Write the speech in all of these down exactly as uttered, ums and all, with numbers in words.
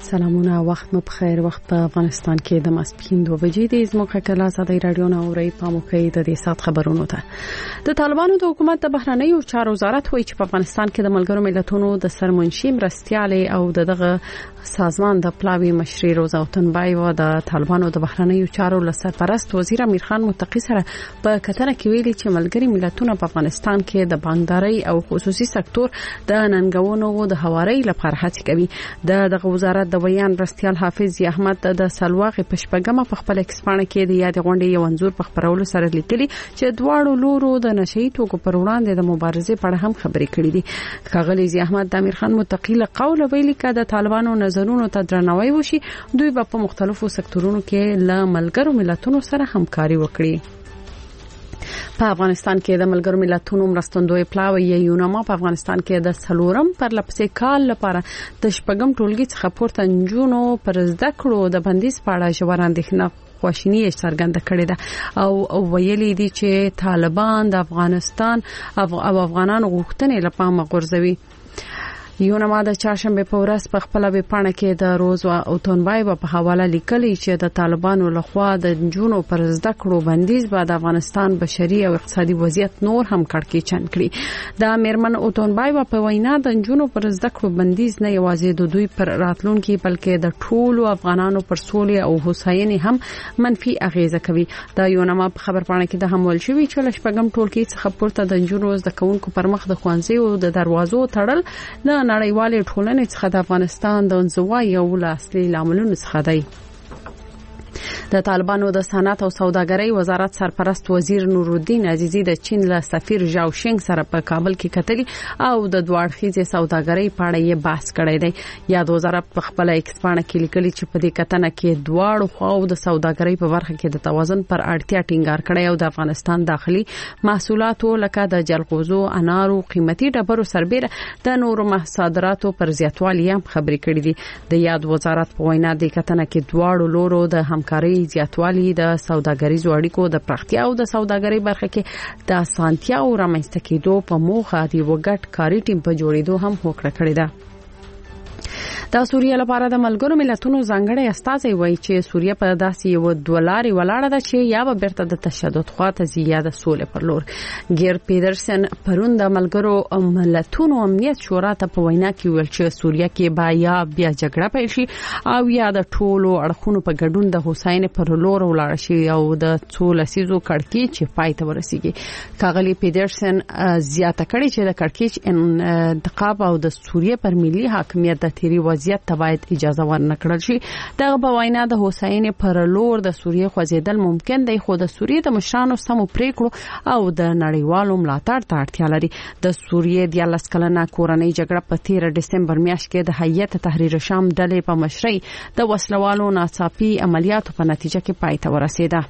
سلامونه، وخت مو بخیر. وخت په افغانستان کې د ماسپښین دوه بجې د زموږه کله آزادۍ رادیو نه اوري پاموکي د دې سات خبرونو ته. د طالبانو د حکومت د بهرنیو چارو وزارت وایي چې په افغانستان کې د ملګرو ملتونو د سرمنشي مرستيالې او دغه سازمان د پلاوی مشري روزا وطنبای و د طالبانو د بهرنیو چارو لسرپرست وزیر امیر خان متقی سره په کتنه کې ویلي چې ملګري ملتونه په افغانستان کې د بانکداري او خصوصي سکتور د ننګونو د هواري لپاره هڅه کوي. د دغه وزارت د بیان مرستيال حافظ احمد د سلواغ پښپګمه په خپل ایکسپانه کې د یاد غونډې یو انزور په خبرولو سره لیکلي چې دواړو لورو د نشئی توکو پر وړاندې د مبارزې په اړه هم خبرې کړې دي. ښاغلی احمد د امیر خان متقی له قوله ویلي چې د طالبانو نظرونو ته درناوی وشي، دوی په مختلفو سکتورونو کې له ملګرو ملتونو سره همکاري وکړي. په افغانستان کې د ملګرو ملتونو مرستندوی پلاوی یونما په افغانستان کې د سلورم پر لپسې کال لپاره د شپږم ټولګي څخه پورته نجونو پر زده کړو د بندیز په اړه ژور اندېښنه خواشینی څرګنده کړې ده او ویلي دي چې طالبان د افغانستان او افغانانو غوښتنې لپاره غورځوي. یونما د چهارشنبه په ورځ په خپل ویب پاڼه کې د روز او تونبای په حواله لیکلي چې د طالبانو لخوا د جنونو پر زده کړو بندیز به د افغانستان بشري او اقتصادي وضعیت نور هم کړکېچن کړي. د میرمن او تونبای په وینا د جنونو پر زده کړو بندیز نه یوازې د دوی پر راتلونکي بلکې د ټولو افغانانو پر سولې او هوساینې هم منفي اغیزه کوي. د یونما په خبر پاڼه کې د هم ول شوی چې لشپګم ټولګي څخه پورته د جنونو زده کوونکو پر مخ د خوانځي او د دروازو تړل د نړیوالې ټولنې څخه د افغانستان د انزوا یو له اصلي لاملونو څخه دی. د طالبانو د صنعت او سوداګرۍ وزارت سرپرست وزیر نورالدین عزیزی د چین له سفیر ژاو شینګ سره په کابل کې کتلي او د دوړخیزې سوداګرۍ په اړه یې بحث کړی دی. یاد وزارت په خپل ایکسپانه کې لیکلي چې په دې کتنه کې دواړو خواو د سوداګرۍ په برخه کې د توازن پر اړتیا ټینګار کړی او د افغانستان داخلي محصولاتو لکه د جلغوزو، انارو، قیمتي ډبرو سربېره د نورو صادراتو پر زیاتوالي هم خبرې کړې دي. د یاد وزارت په وینا د کتنه کې دواړو لورو د همکارۍ زیاتوالی د سوداګریزو اړیکو د پراختیا او د سوداګرۍ برخه کې د اسانتیا او رامنځته کېدو په موخه د وګټ کاری ټیم په جوړېدو هم هوکړه کړې ده. د سوریه لپاره د ملګرو ملتونو ځانګړی استازی وایي چې سوریه په داسې یو دولاري ولاړه ده چې یا به بیرته د تشدد خواته زیاده سولې پر لور. ګیر پیډرسن پرون د ملګرو ملتونو امنیت شورا ته په وینا کې ویل چې سوریه کې با یا بیا جګړه پیل شي او یا د ټولو اړخونو په ګډون د حسین پر لور ولاړ شي او د څو لسیزو کړکېچ چې پای ته ورسیږي. ښاغلی پیډرسن زیاته کړې چې د کړکېچ انتقاب او د سوریه پر ملي حاکمیت د تیری وضعیت ته باید اجازه ورنکړل شي. دغه په وینا د حسین پر لور د سوریه خوځیدل ممکن دی، خو د سوریه د مشرانو سمو پریکړو او د نړیوالو ملاتړ ته اړتیا لري. د سوریه د دیارلس کلنه کورنۍ جګړه په تیر دسمبر میاشت کې د هیئت تحریر شام ډلې په مشرۍ د وسلوالو ناڅاپي عملیاتو په نتیجه کې پای ته ورسېده.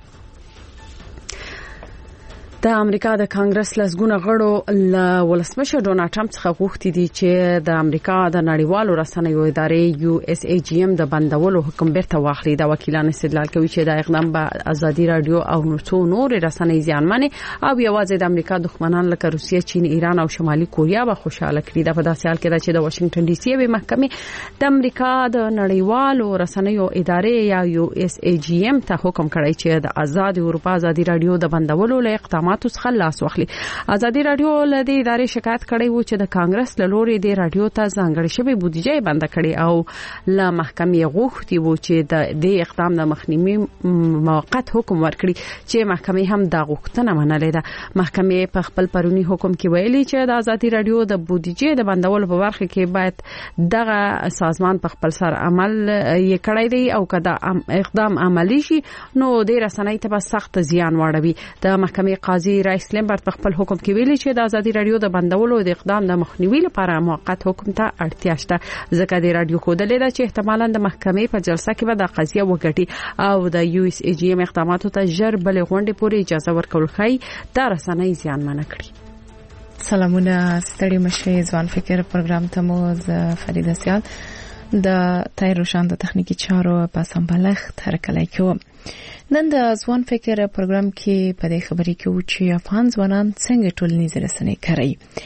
د امریکا د کانګرس لسګونه غړو له ولسمشر ډونالد ټرمپ څخه غوښتي دي چې د امریکا د نړیوالو رسنیو ادارې یو اس ای جی ام د بندولو حکم بیرته واخلي. دا وکیلان استدلال کوي چې دا اقدام به ازادي رادیو او څو نور رسنۍ زیانمنې او یوازې د امریکا دښمنان لکه روسیه، چین، ایران او شمالي کوریا به خوشاله کړي. دا په داسې حال کې ده چې د واشنگټن ډي سي یوې محکمې د امریکا د نړیوالو رسنیو ادارې یا یو اس ای جی ام ته حکم کړی چې د آزاد اروپا ازادي رادیو د بندولو له اقدامات څخه لاس واخلي. ازادي رادیو له دې ادارې شکایت کړی و چې د کانګرس له لوري د رادیو ته ځانګړې شوی بودیجه بند کړي او له محکمې غوښتي و چې د دې اقدام د مخنیوي موقت حکم ورکړي چې محکمې هم دا غوښتنه منلې ده. محکمې په خپل پرونی حکم کې ویلي چې د ازادي رادیو د بودیجه د بندولو په برخه کې باید دغه سازمان په خپل سر عمل یې کړی دی او کدا اقدام عملی شي نو د رسنۍ ته به سخت زیان واړوي. د محکمې قاضي رئیس لیمبرت په خپل حکم کې ویلي چې د ازادي رادیو د بندولو د اقدام د مخنیوي لپاره موقت حکم ته اړتیا شته، ځکه د رادیو ښودلې ده چې احتمالاً د محکمې په جلسه کې به د قضیه وګټي او د یو اس ای جی ام اقداماتو ته ژر بلې غونډې پورې اجازه ورکول ښایي دا رسنۍ زیانمنه کړي. سلامونه ستړي مشه ځوان فکر پروګرام ته مو ز فریده سیال د تایر روشان د تخنیکی چارو په سمبلخ ترکلای کوم. نن د ځوان فکر پروګرام کې په دې خبرې کې و چې افغان ځوانان څنګه ټولنیز رسنۍ کوي.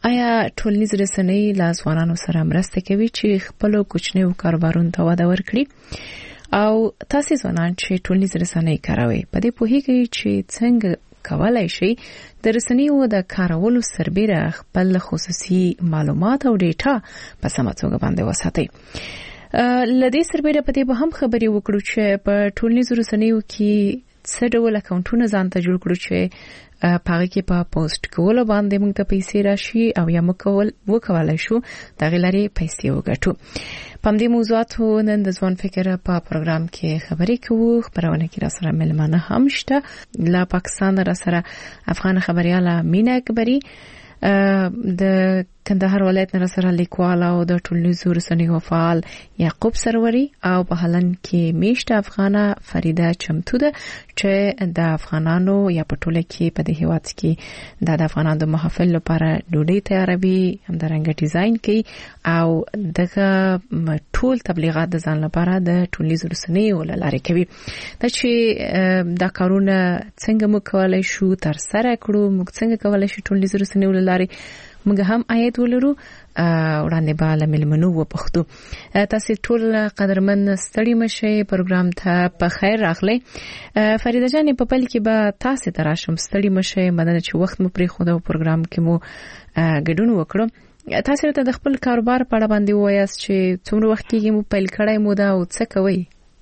آیا ټولنیز رسنۍ له ځوانانو سره مرسته کوي چې خپل کوچنیو کاروبارونو ته وده ورکړي او تاسو ځوانان چې ټولنیز رسنۍ کاروي په دې پوهیږئ چې څنګه کولای شي د رسنیو د کارولو سربېره خپل خصوصي معلومات او ډیټا په سمه توګه باندې وساتي. لدې سربېره په دې به هم خبرې وکړو چې په ټولنیز رسنیو کې څه ډول اکاونټونه ځان ته جوړ کړو چې پاره کې په پوسټ کول باندې موږ ته پیسې راشي او یا موږ کول وکولای شو د غلاري پیسې وګټو. په دې موضوعاتو نن د ځوان فکر په پروګرام کې خبرې کوو. خبرونه کې را سره ملمانه هم شته. لا پاکستان را سره افغان خبرياله مینا اکبری د کندهار ولایت نه سره لیکوال او د ټولنیز رسنیو فعال یعقوب سروري او په هلند کې میشت افغانه فریده چمتو ده چې د افغانانو یا په ټوله کې په دې هیواد کې د افغانانو د محافل لپاره ډوډۍ تیاروي، همدارنګه ډیزاین کوي او دغه ټول تبلیغات د ځان لپاره د ټولنیز رسنیو لارې کوي. دا چې دا کارونه څنګه موږ کولای شو تر سره کړو، موږ څنګه کولای شو ټولنیز رسنیو لارې موږ هم آیت ولرو وړاندې بالا ملمنو و پښتو. تاسو ټول قدرمن ستړي مشه پروګرام ته په خیر راغلی. فریده جان په پل کې به تاسو ته راشم ستړي مشه مدنه چې وخت مو پرې خو دا پروګرام کې مو ګډون وکړو. تاسو ته د خپل کاروبار په اړه باندې وایاست چې څومره وخت کې مو پیل کړای مو دا او څه کوي؟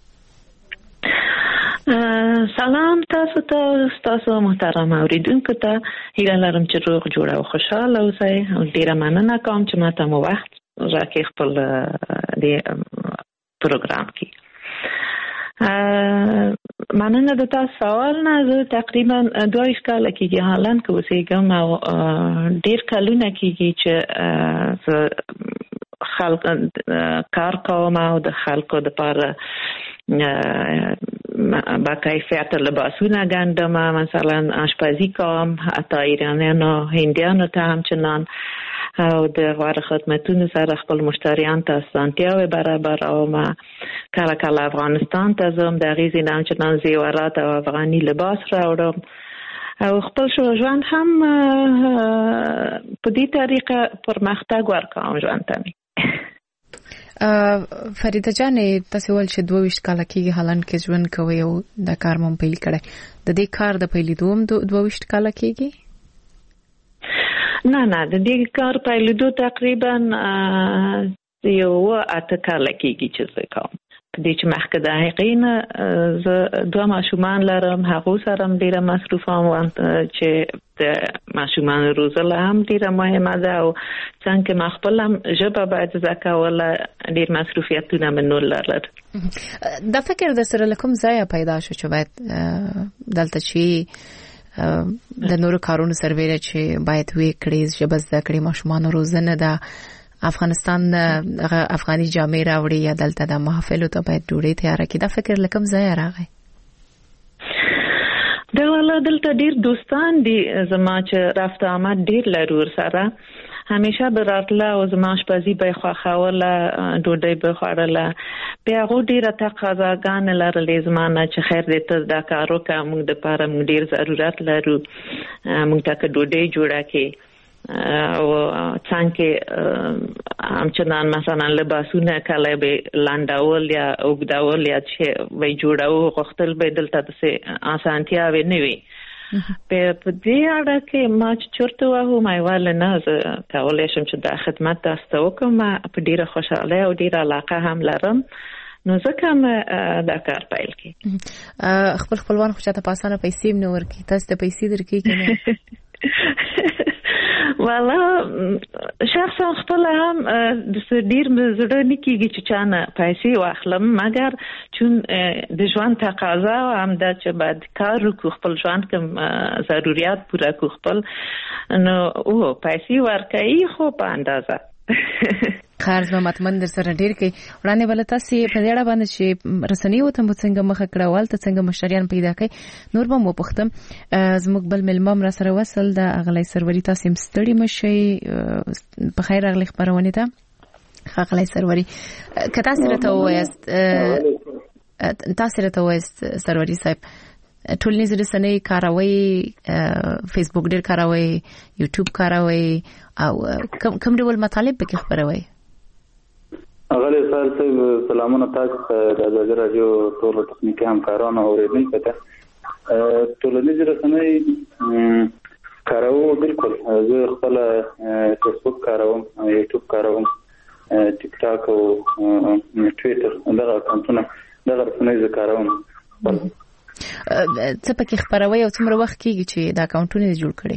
سلام تاسو ته، تاسو محترم اوریدونکو ته هیله لرم چې روغ جوړ او خوشاله اوسئ. ډیره مننه کوم چې ماته مو وخت راکړی خپل د پروګرام کې. مننه د تاسو سوال نه. زه تقریبا دوه ویشت کاله کېږي هالند کې اوسېږم او ډیر کلونه کېږي چې خلک کار کوم او د خلکو لپاره با کیفیت لباسونه ګندم، مثلا آشپزی کوم، حتی ایرانیانو هندیانو ته همچنان او د غوړ خدمتونو سره خپل مشتریان ته اسانتیاوې برابر او ما کله کله افغانستان ته ځم د غیزي نه همچنان زیورات او افغاني لباس راوړم او خپل شو ژوند هم په دې طریقه پرمختګ ورکوم ژوند ته. فریده جان تاسو ول چې دوه ویشت کاله کېږي هالند کې ژوند کوي او د کار مون پیل کړی. د دې کار د پیلېدو هم دوه ویشت کاله کېږي؟ نه نه د دې کار پیلېدو تقریبا یو اته کاله کېږي چې زه کوم. په دې چې مخکې د هغې نه زه دوه ماشومان لرم، هغو سره هم ډېره مصروفه وم چې د ماشومان روزله هم ډېره مهمه ده او څنګه ما خپل هم ژبه باید زده کوله، ډېر مصروفیتونه مې نور لرل. دا فکر د سره له کوم ځایه پیدا شو چې باید دلته چې د نورو کارونو سربېره چې باید وی کړي ژبه زده کړي، ماشومان روزنه ده، افغانستان افغاني جامې راوړي یا دلته د محافلو ته باید ډوډۍ تیاره کړي، دا فکر له کوم ځایه راغی؟ دا ولا دلته ډیر دوستان دي زما چې رفت آمد ډیر لرور سره، همیشه براتله او زما آشپزي به خوښوله، ډوډۍ به خوړله. بیا هغو ډېره تقاضاګانې لرلې زما نه چې خیر دی ته دا کار وکړه، موږ دپاره موږ ډېر ضرورت لرو، موږ ته که ډوډۍ جوړه کړې او څنګه همچنان مثلا لباسونه کله به لنډول یا اوږدول یا چې وی جوړو غوښتل به دلته داسې اسانتیاوې نه وي. په دې اړه کې ما چې چورته وهو ما ویل نه زه کولی شم چې دا خدمت تاسو ته وکړم، په ډېره خوشحالۍ او ډېره علاقه هم لرم، نو ځکه مې دا کار پیل کړي. خپل خپلوان خو چاته په اسانه پیسې هم نه ورکوي، تاسو ته پیسې درکوي که نه؟ والا شخصا خپل هم د ډیر زړه نه کېږي چې چانه پیسې واخلم، مګر چون د ژوند تقاضا هم ده چې باید کار وکړو، خپل ژوند کې ضرورت پوره کړو خپل، نو او پیسې ورکوي خو په اندازه. خارج به مطمئن در سره ډیر کوي. وړاندې بل تاسو په دې اړه باندې چې رسنیو ته څنګه مخه کړه والته څنګه مشتریان پیدا کړي نور به مو پختم. زموږ بل ملمم را سره وصل د اغلی سروري، تاسو هم ستړي مشي په خیر اغلی خبرونه ته اغلی سروري که تاسو راته وایست تاسو راته وایست سروري صاحب ټولنیز رسنۍ کاروي فیسبوک ډېر کاروي یوټیوب کاروي او کوم ډول مطالب پکې خبروي؟ اغلی سال صاحب سلامونه تاسو د ازادي رادیو ټول ټکنیکي همکارانو اوریدونکو ته ټولنیز رسنۍ کاروم بالکل زه خپل فیسبوک کاروم یوټیوب کاروم ټیک ټاک او ټویټر دغه اکاونټونه دغه رسنۍ زه کاروم. څه پکې خبروي او څومره وخت کېږي چې دا اکاونټونه جوړ کړي؟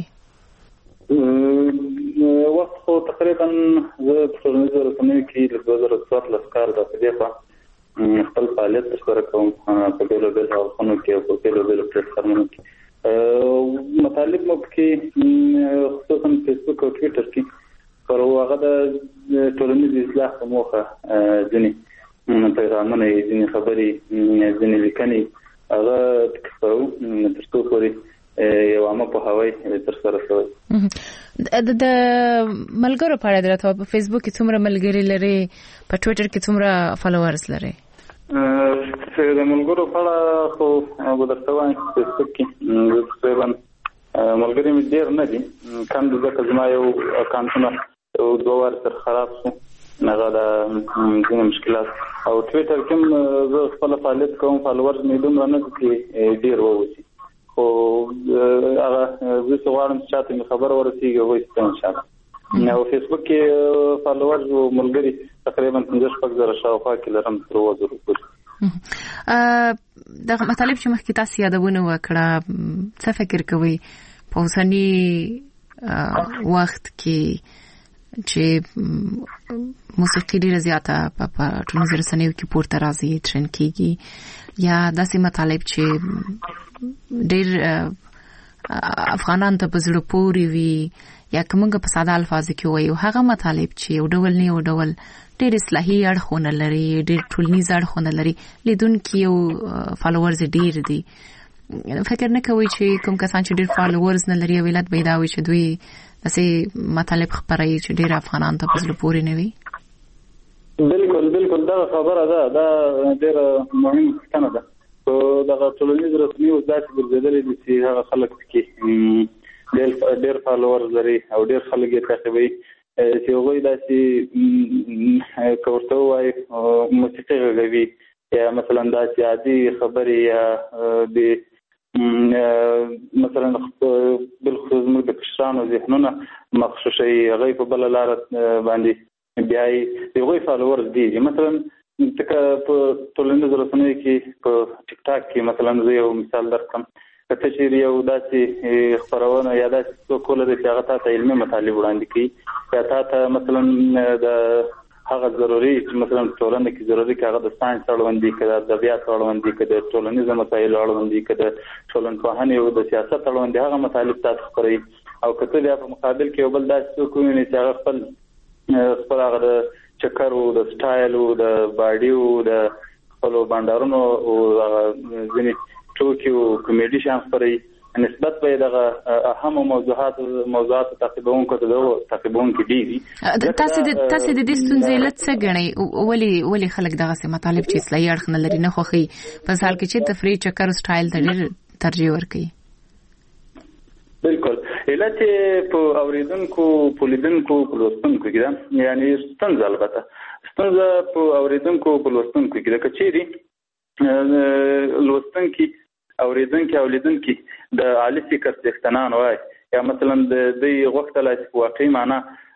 وخت خو تقریبا زه په ټولنیزو رسنیو کې له دوه زره څوارلس کال راڅخه دېخوا خپل فعالیت ترسره کوم په بېلو بېلو حلقونو کې او په بېلو بېلو پلیټفارمونو کې. مطالب مو پکې خصوصا فیسبوک او ټویټر کې پر هغه د ټولنیز اصلاح په موخه ځینې پیغامونه یې ځینې خبرې ځینې لیکنې هغه خپرو تر څو پورې یو عامه پوهاوی ترسره شوی. د ملګرو په اړه درته په فیسبوک کې څومره ملګري لري، په ټویټر کې څومره فالوورز لري؟ د ملګرو په اړه خو به درته وایم چې فیسبوک کې تقریبا ملګري مې ډېر نه دي، کم دي ځکه زما یو اکاونټونه یو دوه وارې سره خراب شو، هغه د ځینې مشکلات. او ټویټر کې هم زه خپله فعالیت کوم، فالوورز مې دومره نه دي چې ډېر ووځي، خو هغه زه چې غواړم چې چاته مې خبر ورسېږي هغوی ته انشاءالله. او فیسبوک کې فالوورز او ملګري تقریبا پنځه شپږ زره شاوخوا کې لرم تر اووه زرو پورې. دغه مطالب چې مخکې تاسو یادونه وکړه، څه فکر کوئ په اوسني وخت کې چې موسیقي ډیره زیاته په ټولنیزو رسنیو کې پورته راځي، ټرند کیږي، یا داسې مطالب چې ډیر افغانان ته په زړه پورې وي، یا کومه په ساده الفاظ کې وایي هغه مطالب چې یو ډول نه یو ډول ډیر اصلاحي اړخونه لري، ډیر ټولنیز اړخونه لري، لیدونکي او فالوورز ډیر دي. فکر نه کوي چې کوم کسان چې ډیر فالوورز نه لري ویلات پیدا وي چې دوی داسې مطالب خبروي چې ډیر افغانان ته په زړه پورې نه وي؟ بالکل بالکل دا خبره ده، دا ډیره مهمه پوښتنه ده. دغه ټولنیز رسنیو داسې ګرځېدلې دي چې هغه خلک پکې ډېر فالوورز لري او ډېر خلک یې تعقیبوي چې هغوی داسې که ورته ووایي موسیقي غږوي یا مثلا داسې عادي خبرې یا د مثلا بالخصوص زموږ د کشرانو ذهنونه مغشوشوي، هغوی په بله لاره باندې بیایي، د هغوی فالوورز ډېر. مثلا ځکه په ټولنیزو رسنیو کې په ټیک ټاک کې مثلا زه یو مثال درکړم، که ته چېرې یو داسې خپرونه یا داسې څوک ولرې چې هغه تا ته علمي مطالب وړاندې کوي، یا تا ته مثلا د هغه ضروري چې مثلا ټولنه کې ضروري که هغه د ساینس اړوند دي، که د ادبیات اړوند دي، که د ټولنیزو مسایلو اړوند دي، که د ټولنپوهنې او د سیاست اړوند دي، هغه مطالب تا ته خپروي. او که ته بیا په مقابل کې یو بل داسې څوک ووینې چې هغه خپل خپل هغه د چکرو، د سټایلو، د باډیو، د خپلو بانډارونو او ځینې ټوکي او کمیډي شیان خپروي، نسبت به یې دغه اهمو موضوعات موضوعاتو تعقیبونکو ته دغو تعقیبونکي ډېر دي. تاسې د دې ستونزې علت څه ګڼئ؟ ولې ولې خلک دغسې مطالب چې اصلاحي اړخ نه لري نه خوښوي، په مثال کې چې تفریح، چکر او سټایل ته ډېر ترجیح ورکوي؟ بالکل علت یې په اورېدونکو، په لیدونکو، په لوستونکو کې ده. یعنې ستونزه البته ستونزه په اورېدونکو، په لوستونکو کې ده. که چېرې لوستونکي، اورېدونکي او لیدونکي د عالي فکر څښتنان وای، یا مثلا د دوی غوښتلای چې په واقعي معنا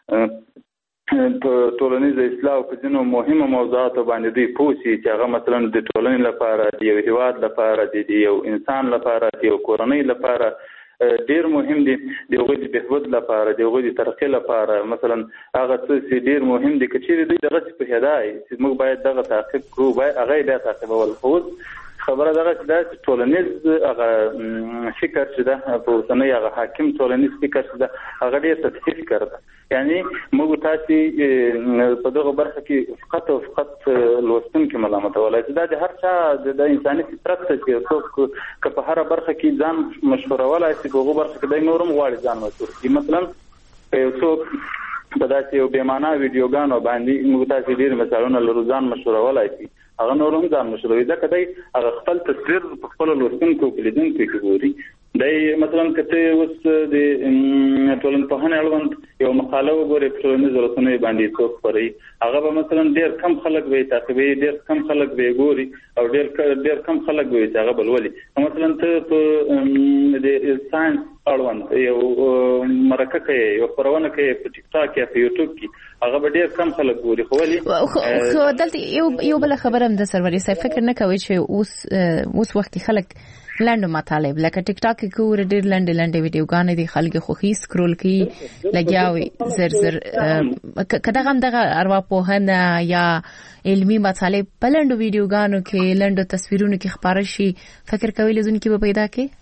په ټولنیزه اصلاح او په ځینو مهمو موضوعاتو باندې دوی پوه شي چې هغه مثلا د ټولنې لپاره، د یو هېواد لپاره، د یو انسان لپاره، د یو کورنۍ لپاره ډېر مهم دي، د هغوی د بهبود لپاره، د هغوی د ترقۍ لپاره. مثلا هغه څه چې ډېر مهم دي، که چېرې دوی دغسې پوهېدای چې موږ باید دغه تعقیب کړو، باید هغه یې بیا تعقیبول. خو اوس خبره دغه چې دا چې ټولنیز هغه فکر چې ده په اوسنۍ هغه حاکم ټولنیز فکر چې ده هغه ډېر سطحي فکر ده. یعنې موږ تاسې په دغه برخه کې فقط او فقط لوستونکي ملامتولی چې دا د هر چا د انساني فطرت ته چې څوک که په هره برخه کې ځان مشهورولی شي، په هغو برخه کې دی نور هم غواړي ځان مشهور کړي. مثلا که یو څوک په داسې یو بې معنا ویډیوګانو باندې موږ تاسې ډېر مثالونه لرو ځان مشهورولی شي، هغه نور هم ځان مشروي دا کدی هغه خپل تصویر په خپل لوستونکو کې لیدونکو کې ګوري دای مثلا کته اوس د ټولنپوهنې اړوند یو مقاله وګوري په ټولنیزو رسنیو باندې څوک خوري هغه به مثلا ډیر کم خلک وي تعقیبي ډیر کم خلک وي ګوري او ډیر ډیر کم خلک وي هغه بلولي مثلا ته په د ساينس اړوند یو مرکه کوي یو خبرونه کوي په ټیک ټاک یا په یوټیوب کې هغه به ډیر کم خلک ګوري خو ولي خو دلته یو یو بل خبره هم د سروري صاحب فکر نه کوي چې اوس اوس وخت خلک لاندو مطالب لکه ټیک ټاک کې ګور ډیر لاندې لاندې ویډیوګانې دي خلک خوخي سکرول کوي لګیاوي زر زر کدا هم دغه ارواپوهنه یا علمی مطالب په لاندو ویډیوګانو کې لاندو تصویرونو کې خبره شي فکر کوي لزون کې به پیدا کې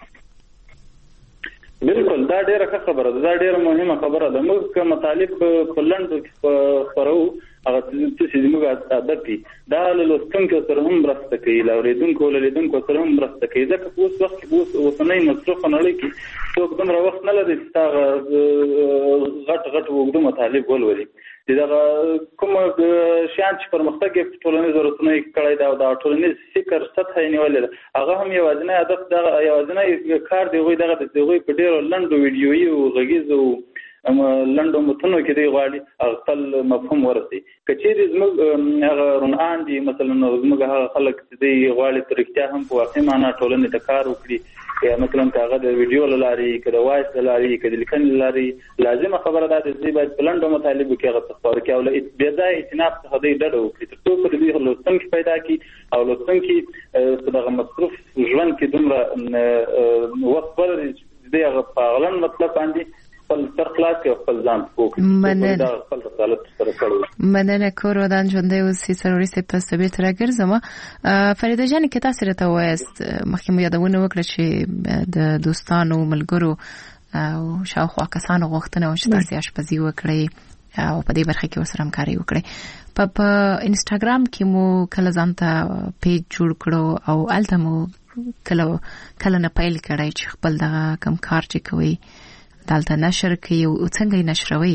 بالکل دا ډیره ښه خبره ده دا ډیره مهمه خبره ده موږ کوم مطالب په لاندو کې خبرو هغه چې موږ عادت دي دا له لوستونکو سره هم مرسته کوي له اوریدونکو له لیدونکو سره هم مرسته کوي ځکه په اوس وخت کې اوس اوسنۍ مصرف نه لري کې څوک دومره وخت نه لري چې دا غټ غټ وګړو مطالب ولولي دا کوم شان چې پرمختګ په ټولنیزو رسنیو کې کړی دا د ټولنیز فکر سطح نیولې هغه هم یو ځنه عادت دا یو ځنه کار دی غوي دغه دی غوي په ډیرو لنډو ویډیوي او غږیزو اما لندو متنو کې دی غواړي خپل مفهوم ورسي کچېری زموږ هغه رونان دي مثلا زموږ هغه خلک چې دی غواړي ترکتیا هم په واقع معنا ټولنې ته کار وکړي یا مثلا هغه د ویډیو لاري کده وایس لاري کده لیکن لاري لازمه خبره ده چې باید بلندو مطالب کې هغه تخبر کې او له بیا ځای اتناب څخه دی ډډه وکړي تر څو په دې لوستونکو پیدا کی او لوستونکو په دغه مصرف ژوند کې دومره وخت ورې دی هغه په غلن مطلب باندې خپل ترخلاص کې خپل ځان پوکي مننه خپل رسالت سره کړو مننه کور ودان ژوندې اوسې سروري سپ تاسو به تر ګرځم فریده جان کې تاسو راته وایست مخکې یادونه وکړه چې د دوستانو ملګرو او شاوخوا کسانو غوښتنه او چې تاسو آشپزي وکړي او په دې برخه کې وسره همکاري وکړي په په انستګرام کې مو کله ځانته پیج جوړ کړو او الته مو کله کله نه پایل کړی چې خپل دغه کم کار چې کوي دالته نشر کوي او څنګه یې نشروي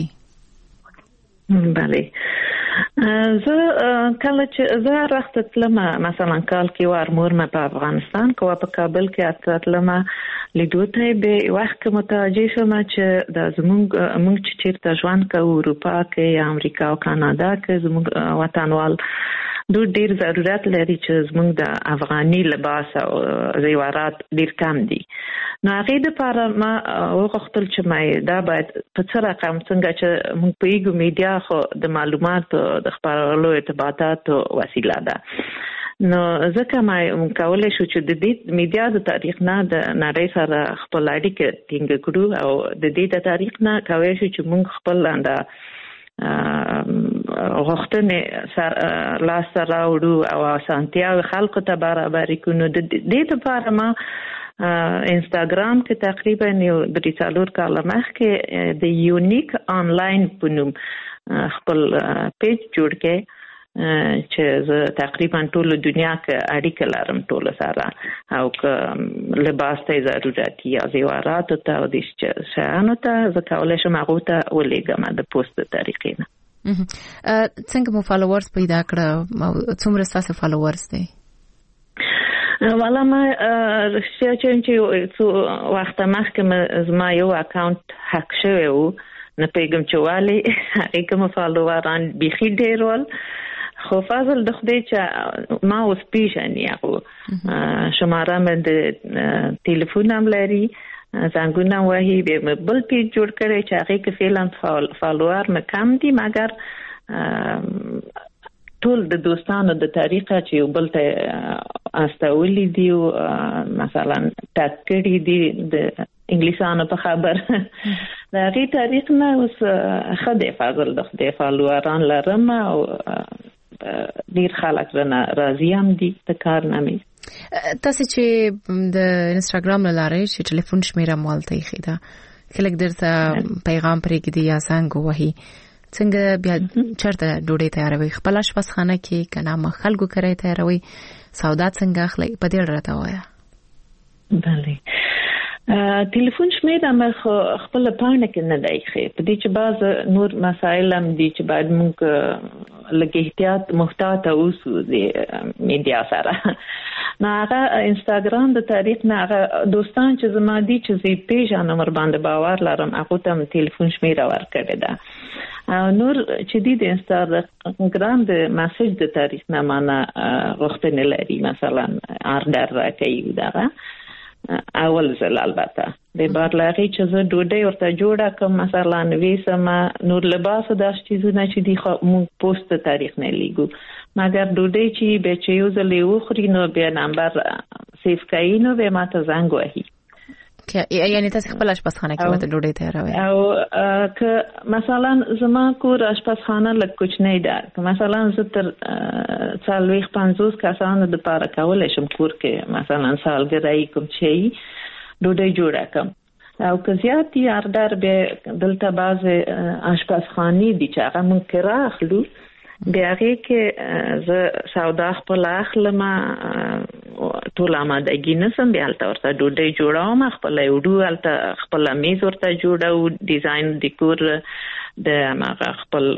بله زه کله چې زه راست تلم مثلا کال کې وار مور ما په افغانستان کو په کابل کې اتلم لیدو ته به وخت متوجه شوم چې د زمونږ موږ چې چیرته ژوند کوو اروپا کې امریکا او کانادا کې زمونږ وطنوال دوی ډیر ضرورت لري چې زمونږ د افغاني لباس او زیورات ډیر کم دي نو هغه د لپاره ما وغوښتل چې ما دا باید په څه رقم څنګه چې موږ په یو میډیا خو د معلوماتو د خبرولو ارتباطاتو وسیله ده نو ځکه ما کولای شو چې د دې میډیا د تاریخ نه د نړۍ سره خپل اړیکه ټینګ کړو او د دې د تاریخ نه کولای شو چې موږ خپل لاندې غوښتنې سره لاس راوړو او اسانتیا خلکو ته برابر کړو د دې لپاره ما انستګرام کې تقریبا یو درې څلور کاله مخکې د یونیک آنلاین په نوم خپل پیج جوړ کړ چې زه تقریبا ټول دنیا کې اړیکه لرم ټول سره او که لباس ته ضرورت یا زیورات ته او د شیانو ته زه کولای شم هغه ته ولېږم د پوسټ طریقې نه څنګه مو فالوورز پیدا کړه څومره تاسو فالوورز دي والا ما رښتیا چې وخت مخکې زما یو اکاونټ هک شوی و نه پیغام چوالي هغه کوم فالووران بيخي ډیر ول خو فضل د خدای چې ما اوس پیژنې هغه شماره مې د ټلیفون هم لري څنګه وایي به بل پیج جوړ کړی چې هغه کې فعلا فالوور مې کم دي مګر ټول د دوستانو د طریقه چې یو بل ته استولي دي مثلا تکړی دي د انګلیسانو په خبر دا غي تاریخ نه اوس خدای فضل د خدای فالووران لرم او ډیر خلک زنه راضي هم دي د کارنامې تاسو چې د انستګرام لاره چې ټلیفون شمیره مالته خېدا کله درته پیغام پرې کې دی یا څنګه وਹੀ څنګه بیا چرته ډوډۍ تیاروي خپل آشپزخانه کې کنه مخالګو کوي تیاروي سودا څنګه اخلي په دې راته وایا بله ټلیفون شمیر هم خپل پاڼه کې نه دی خې په دې چې بعض نور مسایل هم دي چې باید موږ لږ احتیاط محتاط اوسو د میډیا سره. نه هغه انستګرام د تاریخ نه هغه دوستان چې زما دي چې زی پیژنم ور باندې باور لرم هغه ته ټلیفون شمیر ورکړی دا. نور چې دی د انستګرام د میسج د تاریخ نه معنا غوښتنه لري مثلا آردر راکوي دا اول ځل البته د بارلغی چې زه ډوډۍ ورته جوړه کوم مثلا وېسم نور لباس داس چیزونه چې دی خو موږ پوسټ تاریخ نه لیګو مګر ډوډۍ چې به چې یو ځل یو خوري نو بیا نمبر سیف کوي نو به ماته زنګ وهي یعنی تاسو خپل اشپزخانه کې ماته ډوډۍ تیاروي او که مثلا زما کور اشپزخانه لږ کوچنی ده مثلا زه تر څلوېښت پنځوس کسانو د پاره کولای شم کور کې مثلا سالګرای کوم شي ډوډۍ جوړه کوم او که زیات یې اردر به دلته باز اشپزخانه دي چې هغه مونږ کرا اخلو بیا کې زه سودا خپل اخلم ټول آمادګي نسم بیا البته ورته ډوډۍ جوړوم خپل یوډو البته خپل میز ورته جوړو ډیزاین ډیکور د هغه خپل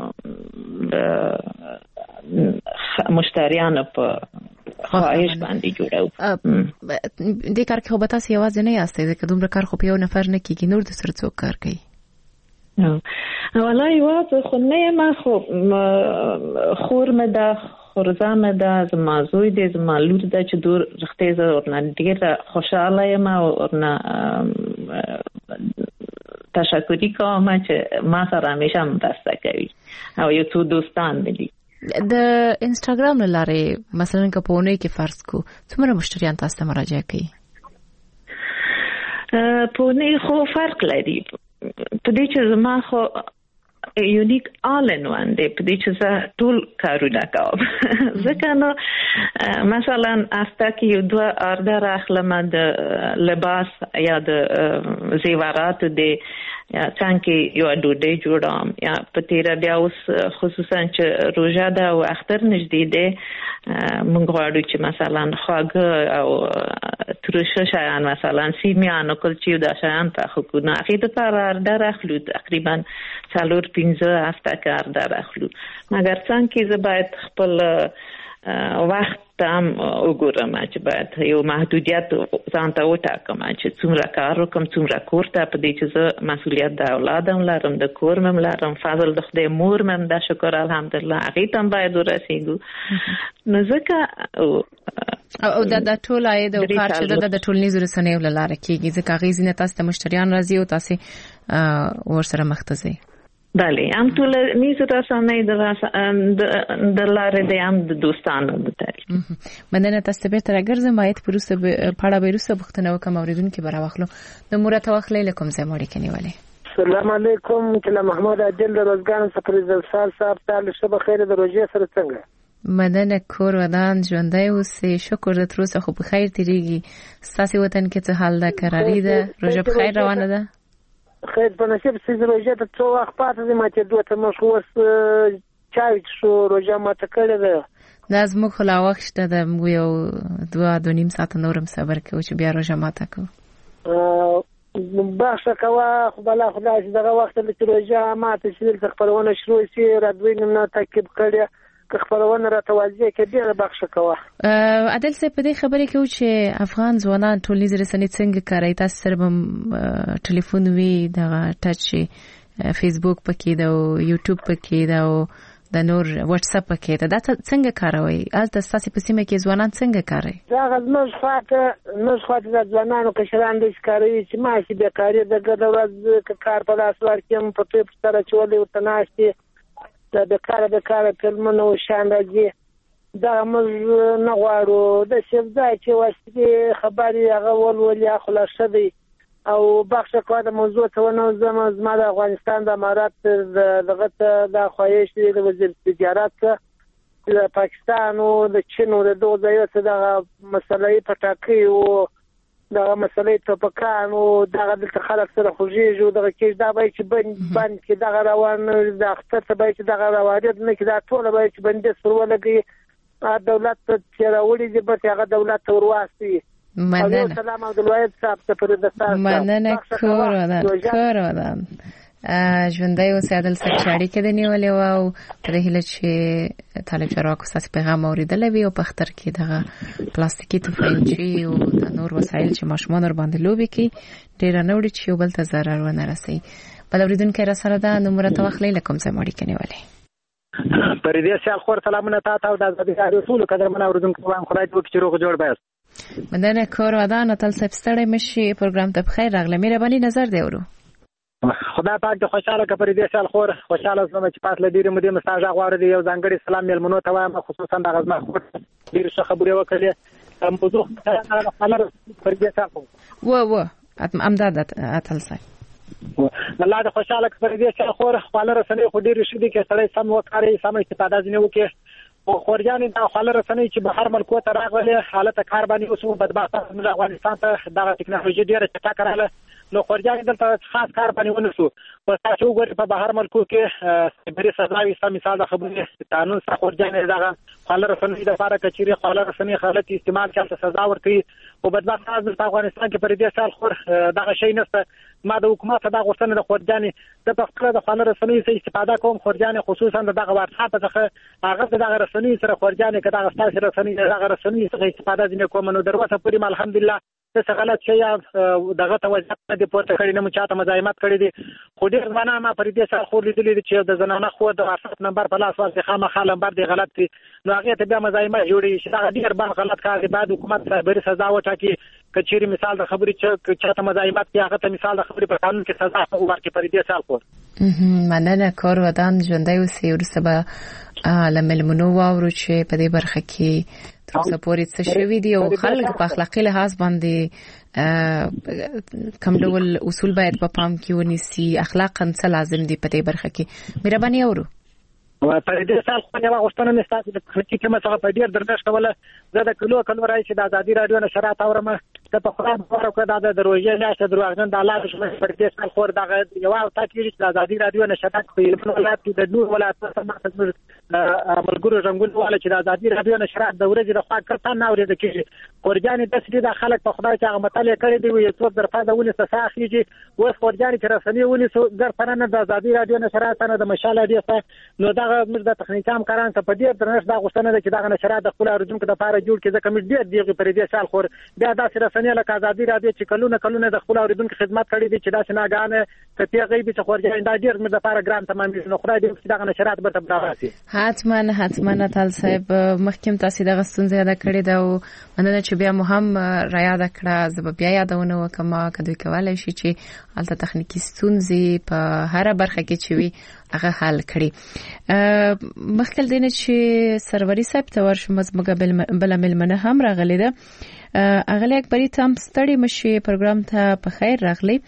مشتریانو په خواهش باندې جوړو. د کار کې هوبتا سی आवाज نه یاستئ ځکه دومره کار خو په یو نفر نه کیږي نور د سر څوک کار کوي. والله یو خو نه ما خو خور مې دا خورزه مې دا زما زوی دې زما لور دا چې دور رختې زه ورنه ډېره خوشاله یم او ورنه تشکری کوم چې ما سره همیشه مرسته کوي او یو څو دوستان مې دي. د انستګرام لاره مثلا کپونه کې فرض کو څومره مشتریان تاسو ته مراجعه کوي؟ پونه خو فرق لري په دې چې زما خو یونیک آل ان وان دی په دې چې زه ټول کارونه کوم ځکه نو مثلا افته کې یو دوه اردر اخلم د لباس یا د زیورات دی یا څنګه یو ډوډۍ جوړم یا په تیر بیا اوس خصوصا چې روژه ده او اختر نږدې ده موږ غواړو چې مثلا خواږه او ترشه شیان مثلا سیمیان او کلچې د شیان په خو نه اخی د پر اردر اخلو تقریبا څلور پنځه هفته کار در اخلو مګر څنګه زه باید خپل وخت تام وګورم چې باید یو محدودیت ځان ته وټاکم چې څومره کار وکم څومره کور ته په دې چې زه مسؤلیت د اولادم لرم د کور مم لرم فضل د خدای مور مم د شکر الحمدلله هغه تم باید ورسېږو نو ځکه او دا د ټول عاید او کار چې د ټولنیزو رسنیو لاره کېږي ځکه هغه ځینې تاسو ته مشتریان راځي او تاسو ورسره مختصي بله هم ټول میز رسنۍ د د لارې د هم د دوستانو د تاریخ مننه تاسو به تر ګرځم باید پروسه پاړه بیروسه بختنه وکم اوریدونکو برا واخلو د مرته واخلې لکم زموږ کې نیولې. السلام علیکم کله محمود عادل د روزګان سپریزل سال صاحب تعالی شبه خیر د روزي سره څنګه مدنه کور ودان ژوندۍ اوسې شکر د تروسه خو په خیر تیریږي ستاسو وطن کې څه حال ده قراری ده روزه په خیر روانه ده خیر په نصیب سیز روزه ته څو وخت پاتې دي ماته دوه ته مخوس چای شو روزه ماته کړې ده دا زموږ خلا وخت شته د یو دوه دو نیم ساعت نورم صبر کوو چې بیا روزه ماته کوو بخښه کوه خو بلا خدای چې دغه وخت د روزه ماته چې خبرونه شروع شي رادوی نه تاکید کړی که خبرونه را توازیه کې ډیره بخښه کوه. عادل صاحب په دې خبرې کې چې افغان ځوانان ټولنیز رسنۍ څنګه کاروي تاسو سره ټلیفون وی د ټچ فیسبوک پکې دا او یوټیوب پکې دا او د نور واتس اپ پکې دا څنګه کاروي البته تاسو په سیمه کې ځوانان څنګه کاروي؟ دا غوښنه خاطر نو خاطر د ځوانانو کشران د کاروي چې ماشي به کاری د ګډ ورځ کار په لاس ورکیم په ټیپ سره چولې وتناشتي دا د کار د کار فلمونو شان راځي دا موږ نه غواړو د شپږ چې واسطه خبري هغه ول یا خلاصه دی او بخښه کوه د موضوع ته ونه زما زما د افغانستان د امارات دغه د خواهش د وزیر تجارت د پاکستان او د چین او د دوه ځایو څخه د مسلې په ټاکي او د مسلې ته په کان او دغه د خلک سره خوږیږي دغه کې دا به چې بند بند کې دغه روان د اختر ته به چې دغه روانیت نه کې دا ټول به چې بندې سره ولګي دولت ته راوړي دي به هغه دولت ته ورواستي مننه سلام او دلوایت صاحب ته پر دستا مننه کور ودان کور ودان ژوندۍ اوسې عادل صاحب چې اړیکه دې نیولې وه او په دې هیله چې طالب چارواکو ستاسې پیغام اورېدلی وي او په اختر کې دغه پلاستیکي توفینچي او د نور وسایل چې ماشومان ورباندې لوبې کوي ډېره نه وړي چې یو بل ته ضرر ونه رسوي. بل اورېدونکی راسره ده، نومره ته واخلئ له کوم ځای مو اړیکه نیولې؟ فريده سیال خور سلامونه تاسو ته او د ازادي راډیو ټول قدرمن اورېدونکو وایم خدای دې وکړي چې روغ جوړ باسي. مننه کور ودان عادل صاحب ستړی مشي پروګرام ته بخیر راغله. مهرباني نظر دی ورو خدای پاک دې خوشاله کړي فريده سیال خور خوشاله زما چې پات لدیره مو دې مساج غواړي دی یو ځانګړي سلام ملمنو ته وایم خصوصا د غزما خور ډیر څه خبرې وکړي موضوع خلک فريده سیال خور و و امداد عادل صاحب الله دې خوشاله کړي فريده سیال خور خپل رسنۍ خو ډیر شدي کې سړی سم وکړي سم استفاده ځنه وکړي او خورجان د خپل رسنۍ چې بهر ملکو ته راغلي حالت کار باندې اوس بدبخت د افغانستان ته د ټکنالوژي ډیره چټک راغله نو خورجان دلته خاص کار باندې ونسو په تاسو وګورئ په بهر ملکو کې سپری سزاوي سم مثال د خبرې قانون څخه خورجان دغه خپل رسنۍ د لپاره کچيري خپل رسنۍ حالت استعمال کړي سزا ورکړي او بدبخت د افغانستان کې پر دې سال خور دغه شی نشته. ما د حکومت د غوښتنې د خورجان د خپل د خپل رسنۍ څخه استفاده کوم خورجان خصوصا دغه واتساپ څخه هغه دغه رسنۍ سره خورجان کې دغه ستاسو رسنۍ دغه رسنۍ څخه استفاده ځنه کوم نو دروازه پرې الحمدلله څه غلط شي دغه توجه د پورته کړي نه مچاته مزاحمت کړي دي خو ډیر ځوانه ما پر دې سره خور لیدلې چې د زنانه خو د واتساپ نمبر په لاس ورته خامخا نمبر دی غلط دي نو هغه ته بیا مزاحمت جوړي چې دا ډیر بل غلط کار دی بعد حکومت به سزا وټاکي کچيري مثال د خبرې چې چاته مزاحمت کې هغه ته مثال د خبرې په قانون کې سزا ورکړي پر دې سال خور مننه کور ودان ژوندۍ اوسې ورسره به لملمنو واورو چې په دې برخه کې تر څو پورې څه شوي دي او خلک په اخلاقي لحاظ باندې کوم ډول اصول باید په پام کې ونیسي اخلاقاً څه لازم دي په دې برخه کې مهرباني اورو. په دې سال خو نه غوښتنه نشته چې د تخنیکی کومه څنګه په ډیر درنښت کوله زه د کلو کلو راځي د ازادي رادیو نشرات اورم ته په خپل ورکو د دروژې لاشه دروغجن د الله رحمت پر دې سال خور دغه یو او تاکي چې د ازادي رادیو نشرات په یوه ولایت کې د نور ولایت څخه مختصر ملګرو رنگول ولا چې د ازادي رادیو نشرات د ورځې د خوا کړه نه اورېد کېږي خورجان د سړي د خلک په خدای چې هغه مطالعه کړی دی یو څو درفه د ولې ساخیږي اوس خورجان چې رسنۍ ولې سو در پرانه د ازادي رادیو نشرات نه د مشاله دی نو دا موږ د تخنیکی همکاران ته په ډیر درنښت دا غوښتنه ده چې دا نشرات د خپل اورېدونکو لپاره جوړ کړي ځکه موږ ډیر دیغه پر دې سال خور بیا داسې رسنۍ لکه ازادي رادیو چې کلونه کلونه د خپل اورېدونکو خدمت کړي دي چې داسې ناګانه کته غیبي څخه ورجاین دا ډیر موږ لپاره ګران تمامې نو خدای دې چې دا نشرات به تبرا راسي. حتما حتما تعال صاحب مخکیم تاسو دغه ستونزه یاد کړی دا او مننه چې بیا مهم را یاد کړه زه بیا یادونه وکم کدوې کولای شي چې البته تخنیکی ستونزې په هر برخه کې چې وي هغه حل کړي. مخکې دینه چې سروري صاحب ته ورشم زموږ بل ملمنه هم راغلی ده اغلی اکبری تام ستړي مشي پروګرام ته په خیر راغلی.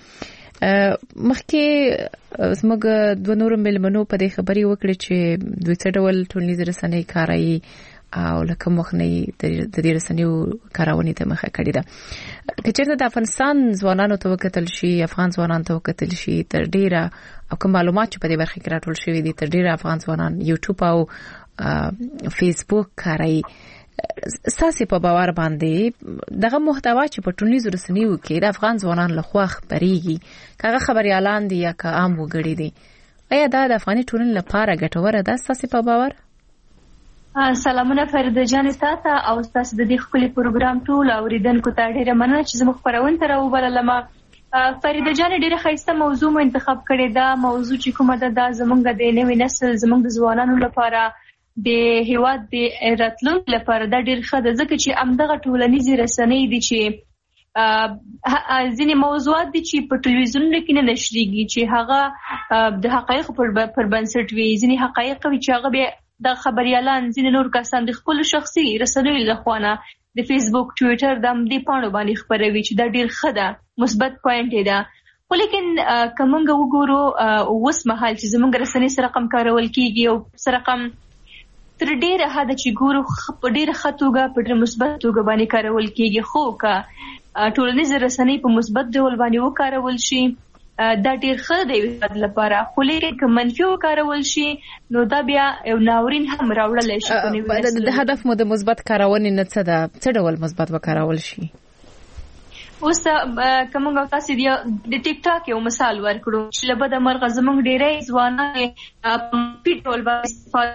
مخکې زموږ دوه نور ملمنو په دې خبري وکړي چې دوی څه ډول ټولنیز رسنۍ کاروي او لکه مخنی د دې رسنیو کارونې ته مخه کړې ده. کچېرته د افغانستان ځوانانو ته وکتل شي افغان ځوانانو ته وکتل شي تر ډیره او کوم معلومات چې په دې برخه کې راټول شوي دي تر ډیره افغان ځوانان یوټیوب او فیسبوک کاروي. ساسي په باور باندې دغه محتوا چې په ټولنیزو رسنیو کې د افغان ځوانان لخوا خبريږي کاغه خبريالان دي یا که عام وګړي دي ایا دا د افغاني ټولنې لپاره ګټوره ده ساسي په باور؟ سلامونه فريده جان تاسو او تاسو د دې خپل پروګرام ټول اوریدونکو ته ډیره مننه چې زموږ خبرونه تر وبللم. فريده جان ډیره ښایسته موضوع مو انتخاب کړې ده. موضوع چې کومه ده د زمونږ د نوې نسل زمونږ د ځوانانو لپاره د هیواد د راتلونکي لپاره دا ډیر ښه ده ځکه چې امدغه ټولنیزې رسنۍ دي چې ځینې موضوعات دي چې په ټلویزیونونو کې نه نشریږي چې هغه د حقایقو پر بنسټ وي ځینې حقایق وي چې هغه به د خبريالان ځینې نور کسان د خپل شخصي رسنیو لخوا نه د فیسبوک ټوئیټر د دې پاڼو باندې خبروي چې دا ډیر ښه ده مثبت پوینټ دی. خو لیکن کومنګ وګورو اوس مهال چې زموږ رسنۍ سره رقم کارول کیږي او سره رقم تر ډیره حد چې ګورو په ډیره خطوګه په ډیره مثبت توګه باندې کارول کیږي خو کا ټولنیز رسنۍ په مثبت ډول باندې وکارول شي دا ډیر ښه دی د لپاره خو لیکن که منفي وکارول شي نو دا بیا یو ناورین هم راوړل شي. د هدف مو د مثبت کارونې نه څه ده څه ډول مثبت وکارول شي؟ اوس کومه تاسو د ټیک ټاک یو مثال ورکړو چې لبد مرغه زمونږ ډېرې ځوانان په ټول باندې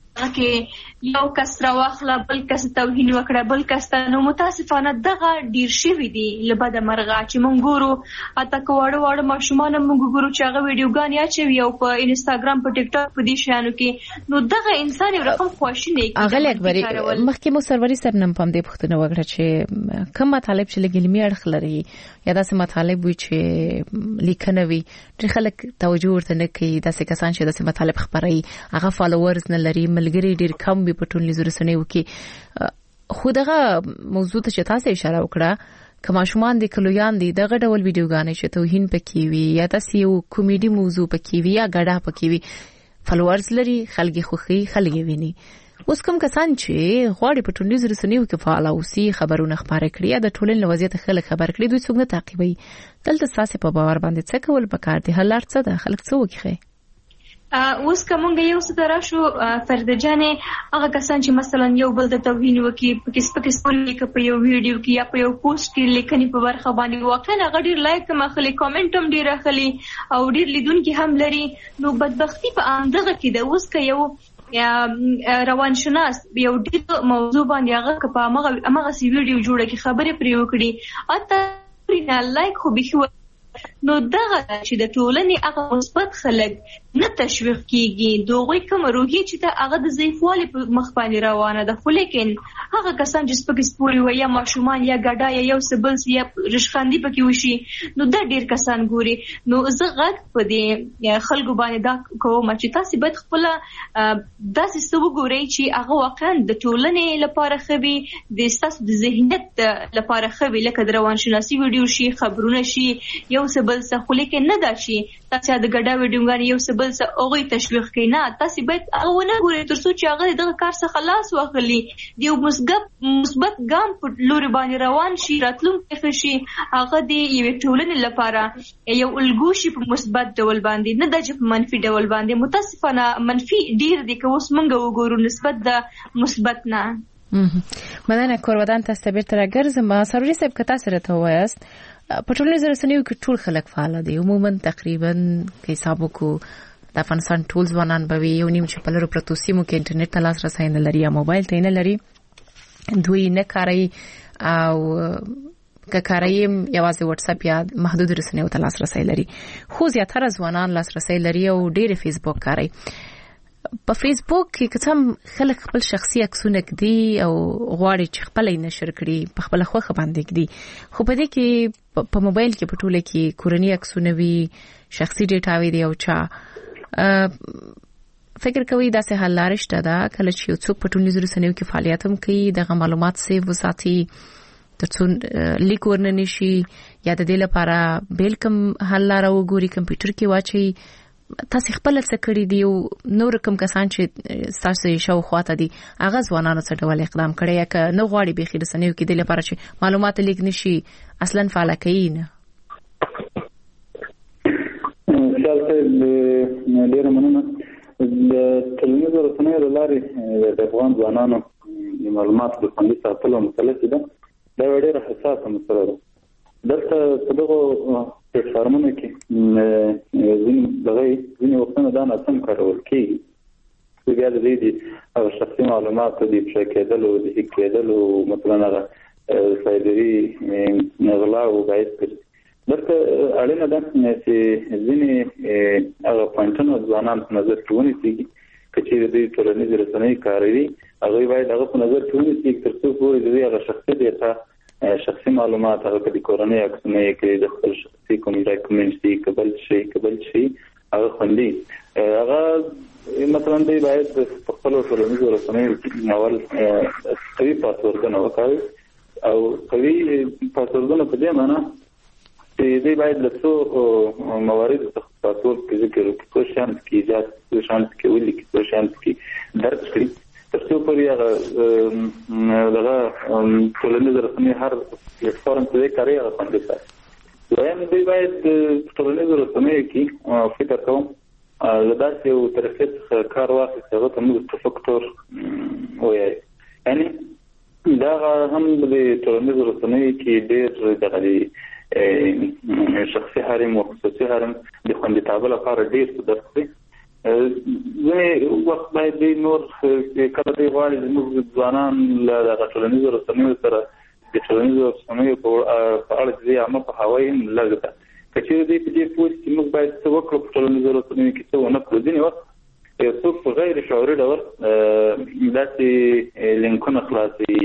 کې یو کس را واخله بل کس توهین وکړه بل کس ته نو متاسفانه دغه ډیر شوی دی لبد مرغه چې مونږ ګورو اته کوړ وړ ماشومان مونږ ګورو چې هغه ویډیوګان یا چې یو په انستګرام په ټیک ټاک په دې شانو کې نو دغه انسان یو رقم خوښ نه اغل اکبري مخکې مو سروري سر نن پم دې پښتنه وګړه چې کوم مطالب چې لګلمي اړخ لري یا داسې مطالب وي چې لیکنه وي چې خلک توجه ورته نه کوي داسې کسان چې داسې مطالب خبري هغه فالوورز نه لري ملګری ډیر کم به په ټولنیزو رسنیو کې خو دغه موضوع ته چې تاسو اشاره وکړه کما شومان دي کلویان دي دغه ډول ویډیوګانې چې توهین پکې وي یا تاسو یو کامیډي موضوع پکې وي یا غډه پکې وي فالوورز لري خلګي خوخي خلګي ویني اوس کوم کسان چې غواړي په ټولنیزو رسنیو کې فعال اوسي خبرونه خبره کړي یا د ټولنې وضعیت خلک خبر کړي دوی څنګه تعقیبوي دلته تاسو په باور باندې څه کول پکار دي هلار څه ده خلک څه وکړي اوس کومه یو څه دراشو فرده جانې هغه کسان چې مثلا یو بل د توهین وکي په کیس په کیس لیک په یو ویډیو کې یا په یو پوسټ کې لیکنې په برخه باندې واقعا هغه ډیر لایک مخلي کامنټ هم ډیر اخلي او ډیر لیدونکو هم لري نو بدبختی په اندغه کې د اوس کې یو روان شناس یو ډیر موضوع باندې هغه په هغه هغه سی ویډیو جوړه کې خبرې پرې وکړي اته پرې لایک خو به نو دغه چې د ټولنې هغه مثبت خلک نه تشویق کیږي دوی کوم روحي چې ته هغه د ضعیفوالي په مخ باندې روانه ده خو لیکن هغه کسان چې سپک سپوري وي یا ماشومان یا ګډا یا یو سبل یا رشخاندي پکې وشي نو دا ډیر کسان ګوري نو زه غږ په دې خلکو باندې دا کوم چې تاسو باید خپل داسې څه وګورئ چې هغه واقعا د ټولنې لپاره خوي د تاسو د ذهنیت لپاره خوي لکه د روان شناسي ویډیو شي خبرونه شي یو سبل څه خو لیکن نه دا شي تاسو د ګډا ویډیوګان یو سبل څه اوغي تشویق کینا تاسو باید هغه نه ګورئ تر څو چې هغه دغه کار څخه خلاص واخلي دی یو مثبت مثبت ګام په لوري باندې روان شي راتلونکي شي هغه دی یو ټولنې لپاره یو الګو شي په مثبت ډول باندې نه د جپ منفي ډول باندې متاسفانه منفي ډیر دي که اوس مونږ وګورو نسبت د مثبت نه مدنه کورودان تاسو به تر ګرځم سروري صاحب کتا سره ته وایست په ټولنیزو رسنیو کې ټول خلک فعال دي عموما تقریبا کې حساب کو د افغانستان ټول ځوانان به یو نیم چې په لرو پروتو سیمو کې انټرنیټ ته لاس رسای نه لري یا موبایل ته نه لري دوی نه کاری او که کاریم یوازې واتس اپ یا محدود رسنیو ته لاس رسای لري خو زیاتره ځوانان لاس رسای لري او ډېر فیسبوک کاری په فیسبوک کې کوم خلک خپل شخصي عکسونه کړي او غواړي چې خپل یې نشر کړي په خپل خوخه باندې کړي خو په دې کې په موبایل کې په ټوله کې کورنۍ عکسونه وي شخصي ډیټا وي دی او چا فکر کوي دا سه حل لارښت ده کله چې څوک په ټولنیزو رسنیو کې فعالیت هم کوي دغه معلومات سیو وساتي ترڅو لیک ورنه نشي یا د دې لپاره بیل کوم حل لاره وګوري کمپیوټر کې واچي تاسو خپل څه کړی دی نور کوم کسان چې تاسو یې شو خواته دي هغه ځوانانو څه ډول اقدام کړی یا که نه غواړي به خیر سنیو کې د لپاره چې معلومات لیک نشي اصلا فعال کین شالته ډیر مننه د ټولنیزو رسنیو لارې د افغان ځوانانو معلومات د خوندي ساتلو مسله ده دا ډیره حساسه مسله ده دلته په دغه پلیټفارمونو کې ځینې دغه ځینې وختونه دا ناسم کارول کېږي چې بیا د دې هغه شخصي معلومات د افشا کېدلو د هیک کېدلو مثلا هغه سایبري غلا او باعث کړي دلته اړینه ده چې ځینې هغه پوینټونه ځوانان په نظر کې ونیسي چې د ټولنیزو رسنیو کاروي هغه باید هغه په نظر کې ونیسي تر څو پورې د هغه شخصي ډیټا شخصي معلومات هغه د کورنۍ عکسونه کې د خپل شخصي کوم ډاکومنټس دي قبل شي قبل شي هغه خوندي هغه مثلا دی باید په خپل ټولنیزو رسنیو اول قوي پاسورډونه وکړي او قوي پاسورډونه په دې معنی چې دی باید له څو مواردو څخه پاسورډ کې ذکر وکړي څو شانس کې ایجاد څو شانس کې ولي کې څو شانس کې درج کړي ترڅو پورې هغه دغه ټولنیز رسنۍ هر پلیټفارم ته کاری هغه باندې ساتي وایم دوی باید ټولنیز رسنۍ کې فکر کوم لداسې یو طرفیت کار واخلي هغه ته موږ فکتور وایي یعنی دا هم د ټولنیزو رسنیو کې ډېر دغه شخصي حریم او خصوصي حریم د خوندیتابه لپاره ډېر څه درس دی. ځینې وخت باید دوی نور کله دوی غواړي زموږ ځوانان له دغه ټولنیزو رسنیو سره د ټولنیزو رسنیو په اړه چې دوی عامه پوهاوی هم لږ ده. که چېرې دوی په دې پوه شي چې موږ باید څه وکړو په ټولنیزو رسنیو کې څه ونه کړو، ځینې وخت څوک په غیر شعوري ډول داسې لینکونه خلاصوي،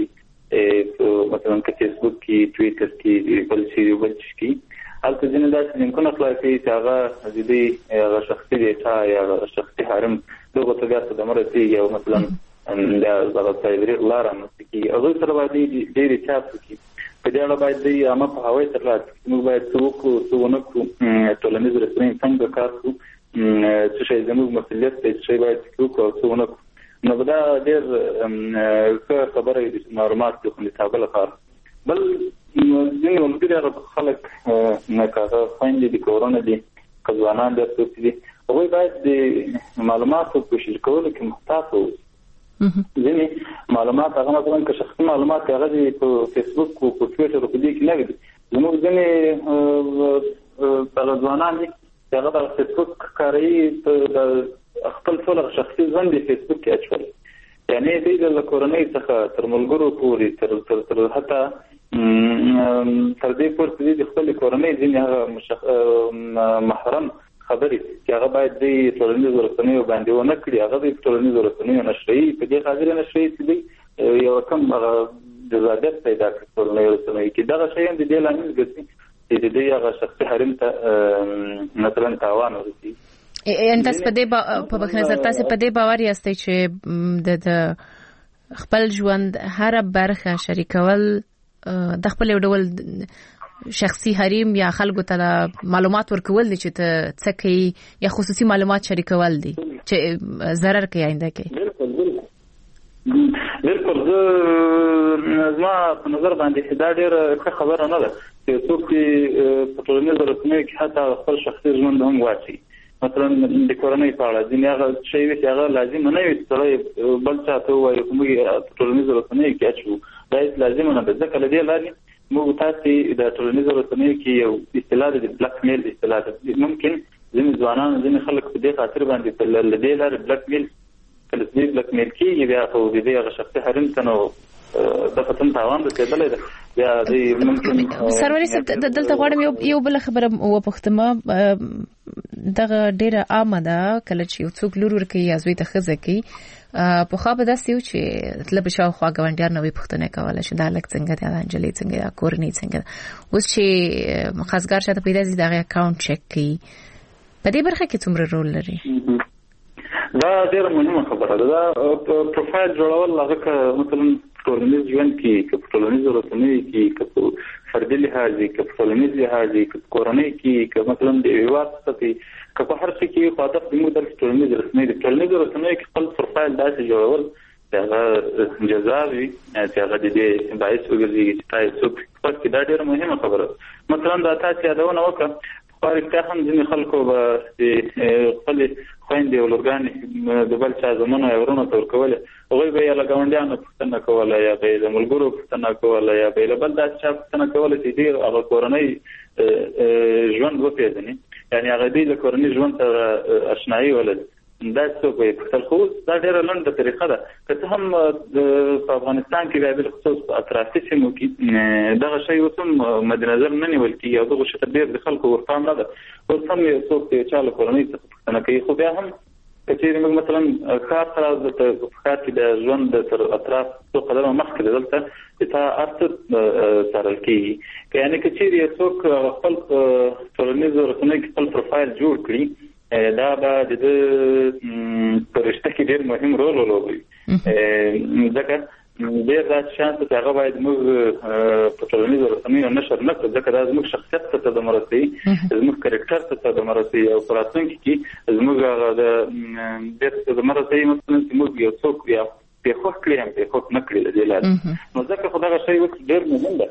داسې مثلا که فیسبوک کې، ټویټر کې، بل څه بل څه کې هلته ځینې داسې لینکونه خلاصوي چې هغه د دوی هغه شخصي ډیټا یا شخصي حریم دغو ته بیا صدمه رسېږي او مثلا د هغه سایبري غلا رامنځته کېږي. هغوی سره باید دوی ډېرې چاپ وکړي. په دې اړه باید دوی عامه پوهاوی ترلاسه کړي. موږ باید څه وکړو، څه ونه کړو، ټولنیز رسنۍ څنګه کار کړو، څه شی زموږ مسؤلیت دی، څه شی باید وکړو او څه ونه کړو. نو دا ډېر ښه خبره وي د معلومات د خوندیتابه لپاره. بل ځینې ملګري هغه خلک لکه هغه خویندې دي، کورونه دي، که ځوانان دي، څوک دي، هغوی باید د معلوماتو په شریک کولو کې محتاط واوسي. ځینې معلومات هغه مثلا که شخصي معلومات هغه دي په فیسبوک او په ټویټر او په دې کې نه وي. زموږ ځینې دغه ځوانان دي چې هغه د فیسبوک کاروي، د خپل ټول شخصي ژوند د فیسبوک کې اچوي. یعنې دوی له کورنۍ څخه تر ملګرو پورې تر تر حتی تر دې پورې د خپل کورنۍ ځینې هغه محرم خبرې چې هغه باید دوی ټولنیزو رسنیو باندې ونه کړي، هغه دوی ټولنیزو رسنیو نشري په دې خاطر نشري چې دوی یو کم هغه جذابیت پیدا کړي ټولنیزو رسنیو کې. دغه شی هم د دې لامل ګرځي چې دوی هغه شخصي حریم ته مثلا تاوان ورسي. ان تاسو په دې په بخښنه نظر تاسو په دې باور یاستئ چې د خپل ژوند هر برخه شریکول د خپل ډول شخصي حریم یا خلکو ته معلومات ورکول دي چې ته څه کوي یا خصوصي معلومات شریکول دي چې ضرر کوي آینده کې؟ بالکل بالکل بالکل زه زما په نظر باندې دا ډېره ښه خبره نه ده چې څوک په ټولنیزو رسنیو کې حتی خپل شخصي ژوند هم واچوي. مثلا د کورنۍ په اړه ځینې هغه شی وي چې هغه لازم نه وي چې سړی بل چا ته ووایي خو موږ په ټولنیزو رسنیو کې اچوو، دا هېڅ لازمه نه ده. ځکه له دې لارې موږ تاسې د ټولنیزو رسنیو کې یو اصطلاح ده د بلاک میل اصطلاح ده. ممکن ځینې ځوانان ځینې خلک په دې خاطر باندې له دې لارې بلاک میل کله چې بلاک میل کېږي بیا خو د دې هغه شخصي حریم ته نو د فتن تاوان رسېدلی ده. بیا دوی ممکن سروري صاحب دلته غواړم یو بله خبره وپوښتم. دغه ډېره عامه ده کله چې یو څوک لور ورکوي یا زوی ته ښځه کوي، پخوا به داسې و چې تله به شاوخوا ګاونډیان نه وي پوښتنه کوله چې دا هلک څنګه دی، دا نجلۍ څنګه ده، کورنۍ څنګه ده. اوس چې خاصګار شاته پیدا شي د هغې اکاونټ چک کوي. په دې برخه کې څومره رول لري؟ دا ډېره مهمه خبره ده. دا پروفایل جوړول هغه که مثلا ټولنیز ژوند کې، که په ټولنیزو رسنیو کې، که په فردي لحاظ وي، که په ټولنیز لحاظ وي، که په کورنۍ کې، که مثلا د هېواد څخه که په هر څه کې خو هدف زموږ دلته ټولنیز رسنۍ دي. ټولنیزو رسنیو کې خپل پروفایل داسې جوړول چې هغه جذاب وي، چې هغه د دې باعث وګرځي چې تا یې څوک خپل کړي. دا ډېره مهمه خبره ده. مثلا دا تاسې یادونه وکړه په رښتیا هم ځینې خلکو به خپلې خویندې او لورګانې د بل چا زامنو یا ورونو ته ورکولې، هغوی به یې له ګاونډیانو پوښتنه کوله یا به یې له ملګرو پوښتنه کوله یا به یې له بل داسې چا پوښتنه کوله چې ډېر هغه کورنۍ ژوند وپېژني، یعنې هغه دوی له کورني ژوند سره اشنایي ولري. دا څوک به یې پوښتل. خو دا ډېره لنډه طریقه ده. که څه هم په افغانستان کې بیا بالخصوص په اطرافي سیمو کې دغه شی اوس هم مد نظر نه نیول کېږي او دغه شی ته ډېر د خلکو ورپام نه ده. اوس هم یو څوک د چا له کورنۍ څخه پوښتنه کوي. خو بیا هم که چېرې موږ مثلا ښار ته په ښار کې د ژوند تر اطراف څو قدمه مخکې د دلته چې تا هر څه څارل کېږي. که یعنې که چېرې یو څوک خپل ټولنیزو رسنیو کې خپل پروفایل جوړ کړي، دا به د ده په رشته کې ډېر مهم رول ولوبوي. ځکه ډېر داسې شیان چې هغه باید موږ په ټولنیزو رسنیو نشر نه کړو، ځکه دا زموږ شخصیت ته صدمه رسوي، زموږ کرکټر ته صدمه رسوي او په راتلونکي کې زموږ هغه د ډېر صدمه رسوي مثلا چې موږ یو څوک یا پېښوښ کړي هم پېښوښ نه کړي له دې لارې. نو ځکه خو دغه شی اوس ډېر مهم ده.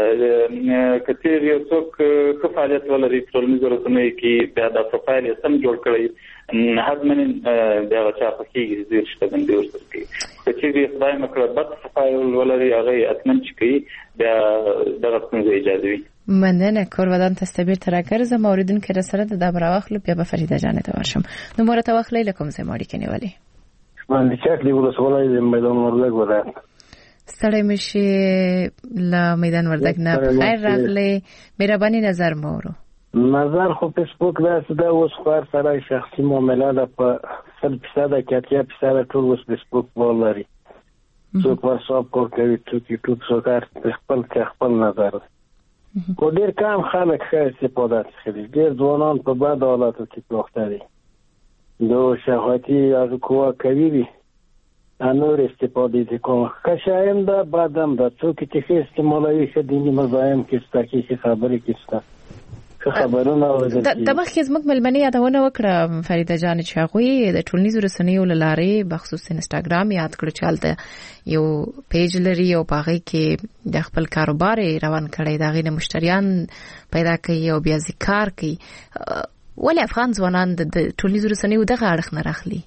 که چېرې یو څوک ښه فعالیت ولري په ټولنیزو رسنیو کې، بیا دا پروفایل یې سم جوړ کړی، حتماً د هغه چا خوښېږي چې دوی رشته بندي ورسره کوي. چې به خدای مکړه بد صفای ولري هغه اتمن چې کوي دا دغه څنګه اجازه وي. مننه کورودان تستبیر تراکرز موردن که رساله د براوخلو بیا به فریده جان ته ورشم. نو مورته واخلې لکم زه ماړی کني ولی باندې چاک دی ولسوالۍ د میدان وردګ ولایت. ستړی مشي ل میدان وردګ نه خیر راغلی. مهرباني نظر مورو نظر خو فیسبوک داسې دا اوس خو سره شخصي معاملات په سل فیصد کې اتیا فیصد ټول اوس فیسبوک ولري. څوک واتساپ کول کوي څوک یوټیوب څوک خپل خپل نظر. کو ډیر کم خلک ښه استفاده کوي. ډیر ځوانان په بد حالاتو کې پروخته دي. دو شهوتی از کوه کوي انور استفاده کوي. که شایم دا بعدم دا څوک چې استعمالوي شه دیني مزایم کې ستاسو کې خبرې کیسته خبرونه اورل. د مخکې زموږ ملمنې یادونه وکړه فریده جان چې هغه د ټولنیزو رسنیو لارې بخصوص انستګرام یاد کړ چې حالت یو پیج لري او باغې کې د خپل کاروبار روان کړي دا غي مشتریان پیدا کوي او بیا ذکر کوي. ولې افغان ځوانان د ټولنیزو رسنیو دغه اړخ نه راخلي؟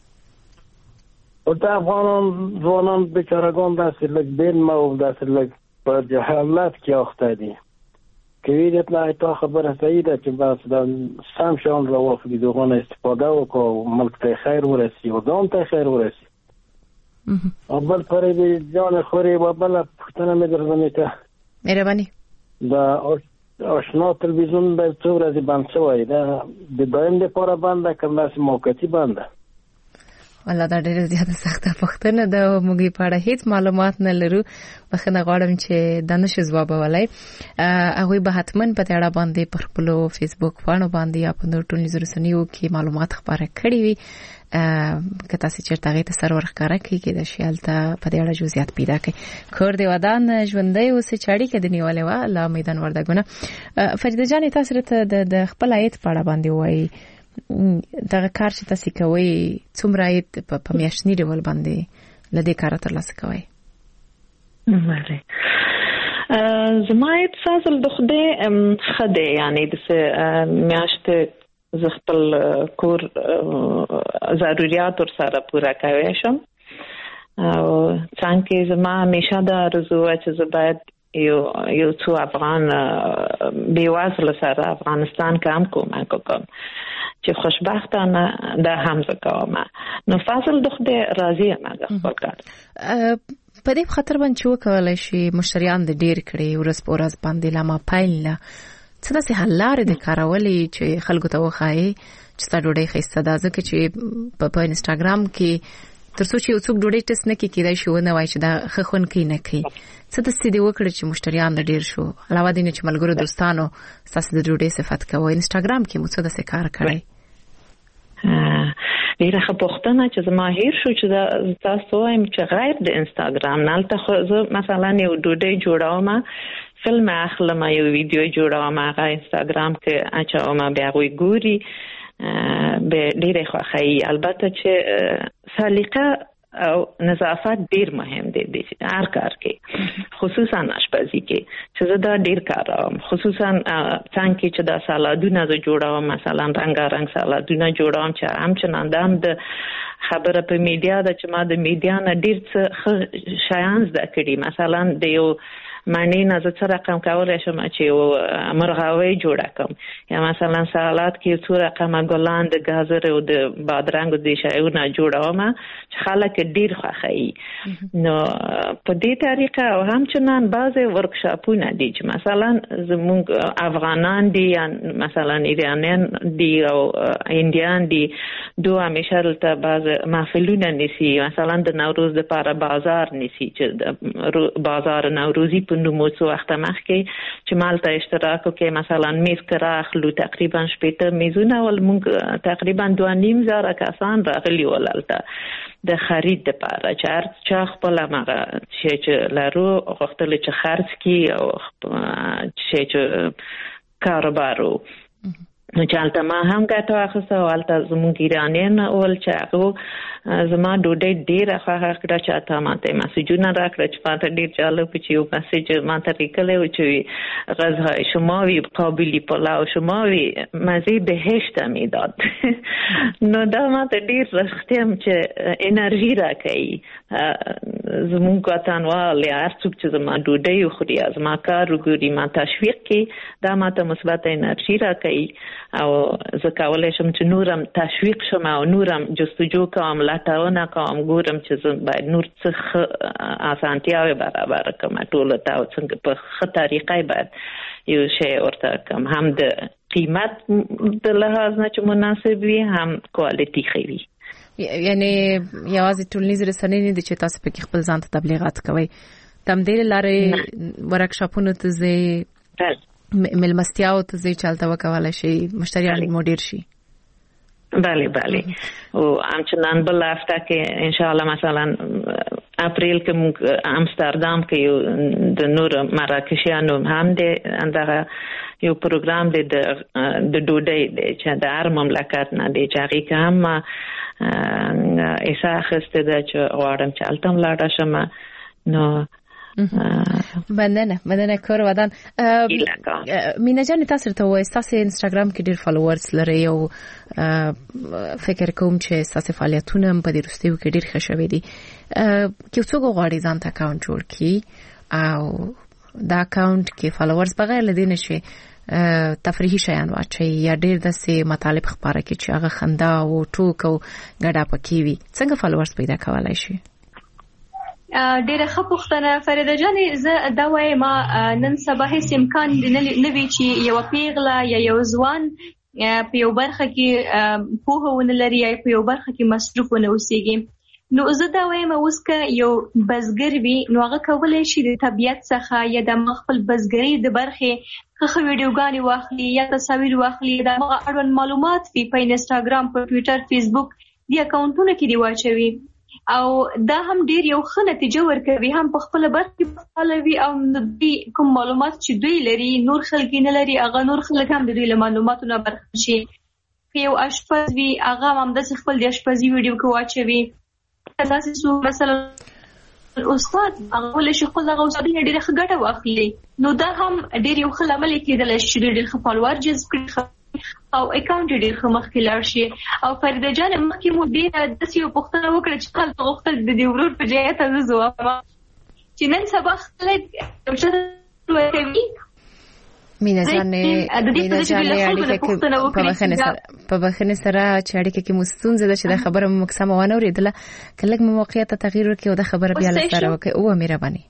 او د افغان ځوانان بیچارهګان داسې لږ بین ما او داسې لږ په جهالت کې اخته دي. کوي د پلان ته خبره صحیح ده چې بس د سم شان راوخلي دغه استفاده وکړو ملک ته خیر ورسي او ځان ته خیر ورسي. او بل پرې د ځان خوري او بل پښتنه مې درځنه ته مهرباني دا آشنا تلویزیون به څو ورځې بند شوی دا د دایم لپاره بنده کړل چې موقتی بنده. والله دا ډېر زیاته سخته پښتنه ده موږ په اړه هیڅ معلومات نه لرو. بخنه غواړم چې د نشه جواب ولای هغه به حتمن په اړه باندې پر خپل فیسبوک باندې باندې یا په ټولنیزو رسنیو کې معلومات خبره کړې وي. که تاسو چیرته غي ته سرور ښکارا کوي کې د شیالته په دې اړه جزئیات پیدا کړئ. کور دی ودان ژوندۍ اوس چاړي کې د نیولې و لا میدان وردګونه. فریده جان تاسو ته د خپل آیت په اړه باندې وایي دا کار چې تاسو کوي څومره آیت په میاشتنی ډول باندې لدې کار تر لاسه کوي؟ ماره زمایت فاصل د خوده خده یعنی د میاشت ز خپل کور ضرورت ور سره پورا کوي شم او څنګه زما همیشه دا آرزو چې زه باید یو یو څو افغان بیوازل سره افغانستان کام کوم کوم چې خوشبختانه د حمزه کوم. نو فاصل د خوده راضی ام خپل کار په دې خاطر باندې وکولای شي مشتریان د ډیر کړي ورس پورز باندې لمه پایله څه داسې حل لارې د کارولې چې خلکو ته وخایي چې تا ډوډۍ خسته ده ځکه چې په انستګرام کې ترڅو چې څوک ډوډۍ ټس نه کوي کیدای شي ونه وایي چې دا خخون کوي نه کوي. څه د سې دی وکړي چې مشتریان د ډیر شو علاوه دې چې ملګرو دوستانو تاسو د ډوډۍ صفات کوي انستګرام کې مو څه د څه کار کوي؟ ډیره خپختنه چې زما هیر شو چې تاسو وایم چې غیر د انستګرام نه تاسو مثلا یو ډوډۍ جوړاوم فلم اخلم یو ویډیو جوړاوم هغه انستګرام کې اچوم بیا وی ګوري به ډیره خوخی. البته چې سلیقه او نظافت ډیر مهم دی د هر کار کې خصوصا آشپزی کې چې زه دا ډیر کاروم خصوصا څنګه چې دا سالادونه زه جوړوم مثلا رنگارنګ سالادونه جوړوم چې هم چناندام د خبره په میډیا د چې ما د میډیا نه ډیر څه شایان زده کړي. مثلا د یو معنی نه زه څه رقم کولای شم چې مرغاوي جوړه کوم یا مثلا سالاد کې څو رقم ګلان د گازر او د بادرنګ د شایونه جوړوم چې خلک ډیر خوښي. نو په دې طریقه او همچنان بعضي ورکشاپونه دي چې مثلا زموږ افغانان دي یا مثلا ایرانیان دي او انډیان دي دوه همیشه ته بعض محفلونه نسی مثلا د نوروز لپاره بازار نسی چې بازار نوروزی نو موڅو وخت مخکې چې مالته اشتراک وکړي مثلا میز کرا اخلو تقریبا شپږ میزونه ول مونږ تقریبا دوه نیم زره کسان راغلي ولالته د خرید لپاره چې هر چا خپل هغه چې لارو غوښتل چې خرڅ کی او چې چې کاروبارو نو چې هلته ما هم ګټه واخیسته او هلته زموږ ایرانیان ول چې هغه زما ډوډۍ ډېره خوښه کړه چې تا ماته مسیجونه راکړه چې ماته ډېر جالب چې یو مسیج ماته لیکلی و چې غذای شماوی قابلی پلاو شماوی مزه بهشت میداد. نو دا ماته ډېر رښتیا چې انرژي راکوي زموږ وطنوال یا هر څوک چې زما ډوډۍ وخوري زما کار وګوري ما تشویق کوي دا ماته مثبت انرژي راکوي او زه کولی شم چې نورم تشویق شم او نورم جستجو کوم لټونه کوم ګورم چې زه باید نور څه اسانتیاوې برابر کړم ټولو ته او څنګه په ښه طریقه باید یو شی ورته کړم هم د قیمت د لحاظ نه چې مناسب وي هم کوالټي ښه وي. یعنی یوازې ټولنیز رسنۍ نه دي چې تاسو پکې خپل ځان ته تبلیغات کوئ تم دې لارې ورکشاپونو ته ځئ ملمستیاو ته ځي چالتو وکولای شي مشتریان مو ډیر شي. بله بله او همچنان بل هفته کې ان شاء الله مثلا اپریل کې موږ امستردام کې د نور مراکشیانو هم د اندغه یو پروګرام دی د د ډوډۍ دی چې د هر مملکت نه دی چې هغه هم ایسا خسته ده چې غواړم چې التم لاړه شم. نو مننه مننه کور ودان مینا جان تاسو ته وایي تاسو انستګرام کې ډیر فالوورز لري او فکر کوم چې تاسو فعالیتونه په دې رستیو کې ډیر ښه شوي دي کې څوک غواړي ځان ته اکاونټ جوړ کړي او دا اکاونټ کې فالوورز بغیر لدی نشي تفریحي شیان واچي یا ډیر داسې مطالب خبره کې چې هغه خندا او ټوک او ګډه پکې وي څنګه فالوورز پیدا کولای شي؟ ډیره ښه پوښتنه فریده جانې زه دا وایم ما نن سبا هیڅ امکان نه وی چې یو پیغله یا یو ځوان په یو برخه کې پوهه ونه لري یا په یو برخه کې مصروف ونه اوسېږي نو زه دا وایم اوس که یو بزګر وي نو هغه کولی شي د طبیعت څخه یا د خپل بزګرۍ د برخې ښه ویډیوګانې واخلي یا تصاویر واخلي د هغه اړوند معلومات وي په انسټاګرام په ټویټر فیسبوک دې اکاونټونو کې دې واچوي او دا هم ډیر یو ښه نتیجه ورکوي هم په خپل برخه فعالوي او د کوم معلومات چې دوی لري نور خلک نه لري هغه نور خلک هم د دوی له معلوماتو نه برخه شي. یو اشپز وي هغه هم د خپل د اشپزي ویډیو کې واچوي تاسو سو مثلا استاد هغه له شخص هغه استاد ډیر ښه ګټه واخلي نو دا هم ډیر یو ښه عمل کېدل شي ډیر ښه فالوور جذب کړي او اکاونټ ډیر ښه مخکې لاړ شي. او فریده جان مخکې مو ډیره داسې یو پوښتنه وکړه چې خلک غوښتل د دې ورور په ځای ته زه ځواب چې نن سبا خلک څه کوي مینا جانې مینا جانې اړیکه په بخنه سره په بخنه سره چې اړیکه کې مستونزه ده چې دا خبره مو مکسمه ونه اوریدله کله مو موقعیت تغییر وکړي او دا خبره بیا لسره وکړي او مهرباني.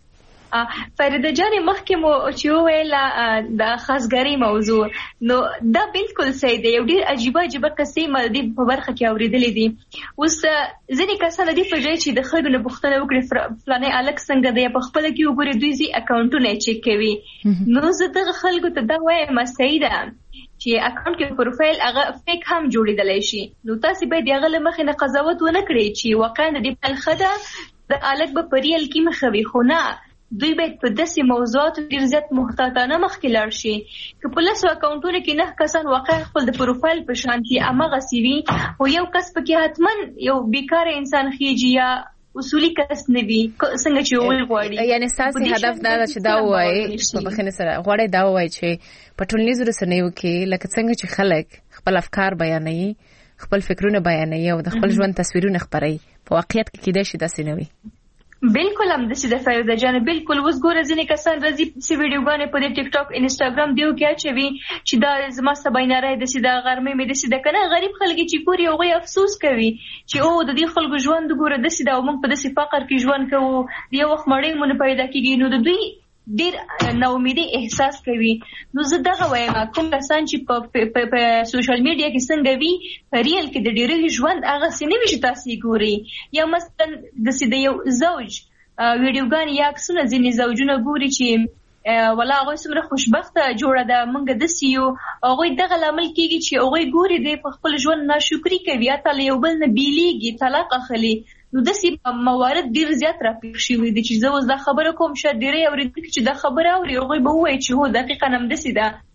فریده جان مخکې مو چې ویل د خاصګری موضوع نو دا بالکل صحیح دی یو ډیر عجیب عجیب قصې مې د په برخه کې اوریدلې دي اوس ځینې کسان دي په ځای چې د خلکو نه پوښتنه وکړي فلانه الک څنګه دی په خپل کې وګوري دوی زی اکاونټونه چک کوي نو زه دغه خلکو ته دا وایم صحیح ده چې اکاونټ کې پروفایل هغه فیک هم جوړیدلی شي نو تاسو باید هغه لمخې نه قضاوت ونه کړئ چې واقعا د دې په خده د الک په پریل کې مخوي خو نه دوی باید په داسې موضوعاتو ډیر زیات محتاطانه مخکې لاړ شي که په لسو اکاونټونو کې نه کسان واقعا خپل د پروفایل په شان کې هماغسې وي خو یو کس پکې حتما یو بیکاره انسان خیږي یا اصولي کس نه وي څنګه چې ویل غواړي یعنی ستاسو هدف دا چې دا وایي په بخښنې سره غواړي دا وایي چې په ټولنیزو رسنیو کې لکه څنګه چې خلک خپل افکار بیانوي خپل فکرونه بیانوي او د خپل ژوند تصویرونه خپروي په واقعیت کې کېدای شي داسې نه وي. بالکل هم د سیده فریده جان بالکل اوس ګوره ځینې کسان راځي چې ویډیوګانې په دې ټیک ټاک انسټاګرام دیو کې اچوي چې دا زما سبایناره د سیده غرمې مې د سیده کنه غریب خلک چې ګوري هغه افسوس کوي چې او د دې خلکو ژوند ګوره د سیده او موږ په داسې فقر کې ژوند کوو د یو وخت مړی مونږ پیدا کیږي نو د دوی ډیر ناامیدي احساس کوي نو زه دغه وایم کوم کسان چې په په سوشل میډیا کې څنګه وي ریل کې د ډیرو ژوند هغه سینې وي چې تاسو ګوري یا مثلا د سیده یو زوج ویډیوګان یا عکسونه ځینې زوجونه ګوري چې ولا هغه څومره خوشبخته جوړه ده مونږ د سیو هغه دغه لامل کیږي چې هغه ګوري د خپل ژوند ناشکری کوي یا تل یو بل نه بیلیږي طلاق اخلي نو د سی موارد ډیر زیات راپېښ شوي دي چې زه اوس دا خبره کوم شاید ډیرې اورېدونکي چې دا خبره اوري هغوی به ووایي چې هو دقیقا همداسې ده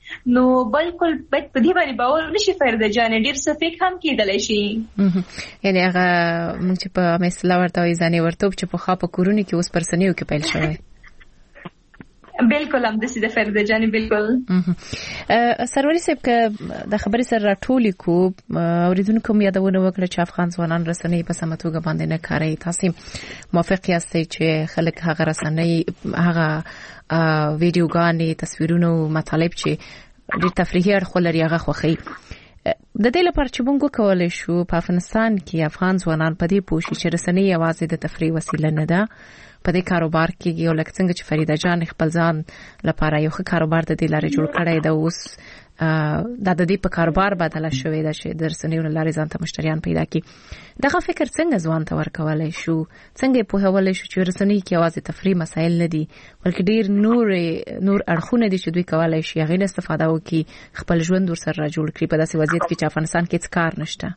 نو بالکل باید په دې باندې باور نشي فرده جان ډیر څه فیک هم کېدلی شي. یعنی هغه موږ چې په مثلا ورته وایي ځانې ورتوب چې په خوا په کورونو کې اوس پرسنیو کې پیل شوی. بالکل هم داسې د فرده جان بالکل. سروري صاحب که د خبرې سره راټولې کو اوریدونکو مو یادونه وکړه چې افغان ځوانان رسنۍ په سمه توګه باندې نه کاروي. تاسو موافق یاستئ چې خلک هغه رسنۍ هغه ویډیوګانې تصویرونه مطالب چې ډېر تفریحي اړخ لري هغه خوښي؟ د دې لپاره چې موږ کولای شو په افغانستان کې افغان ځوانان په دې پوه شي چې رسنۍ یوازې د تفریح وسیله نه ده، په دې کاروبار کې یو لکه څنګه چې فریده جان خپل ځان لپاره یو ښه کاروبار د دې لارې جوړ کړی دا اوس دا د دې په کاروبار بدله شوې ده چې د رسنیو له لارې ځان ته مشتریان پیدا کړي. دغه فکر څنګه ځوان ته ورکولی شو؟ څنګه یې پوهولی شو چې رسنۍ کې یوازې تفریح مسایل نه دي بلکې ډېر نور نور اړخونه دي چې دوی کولی شي هغې نه استفاده وکړي خپل ژوند ورسره را جوړ کړي په داسې وضعیت کې چې افغانستان کې هېڅ کار نشته؟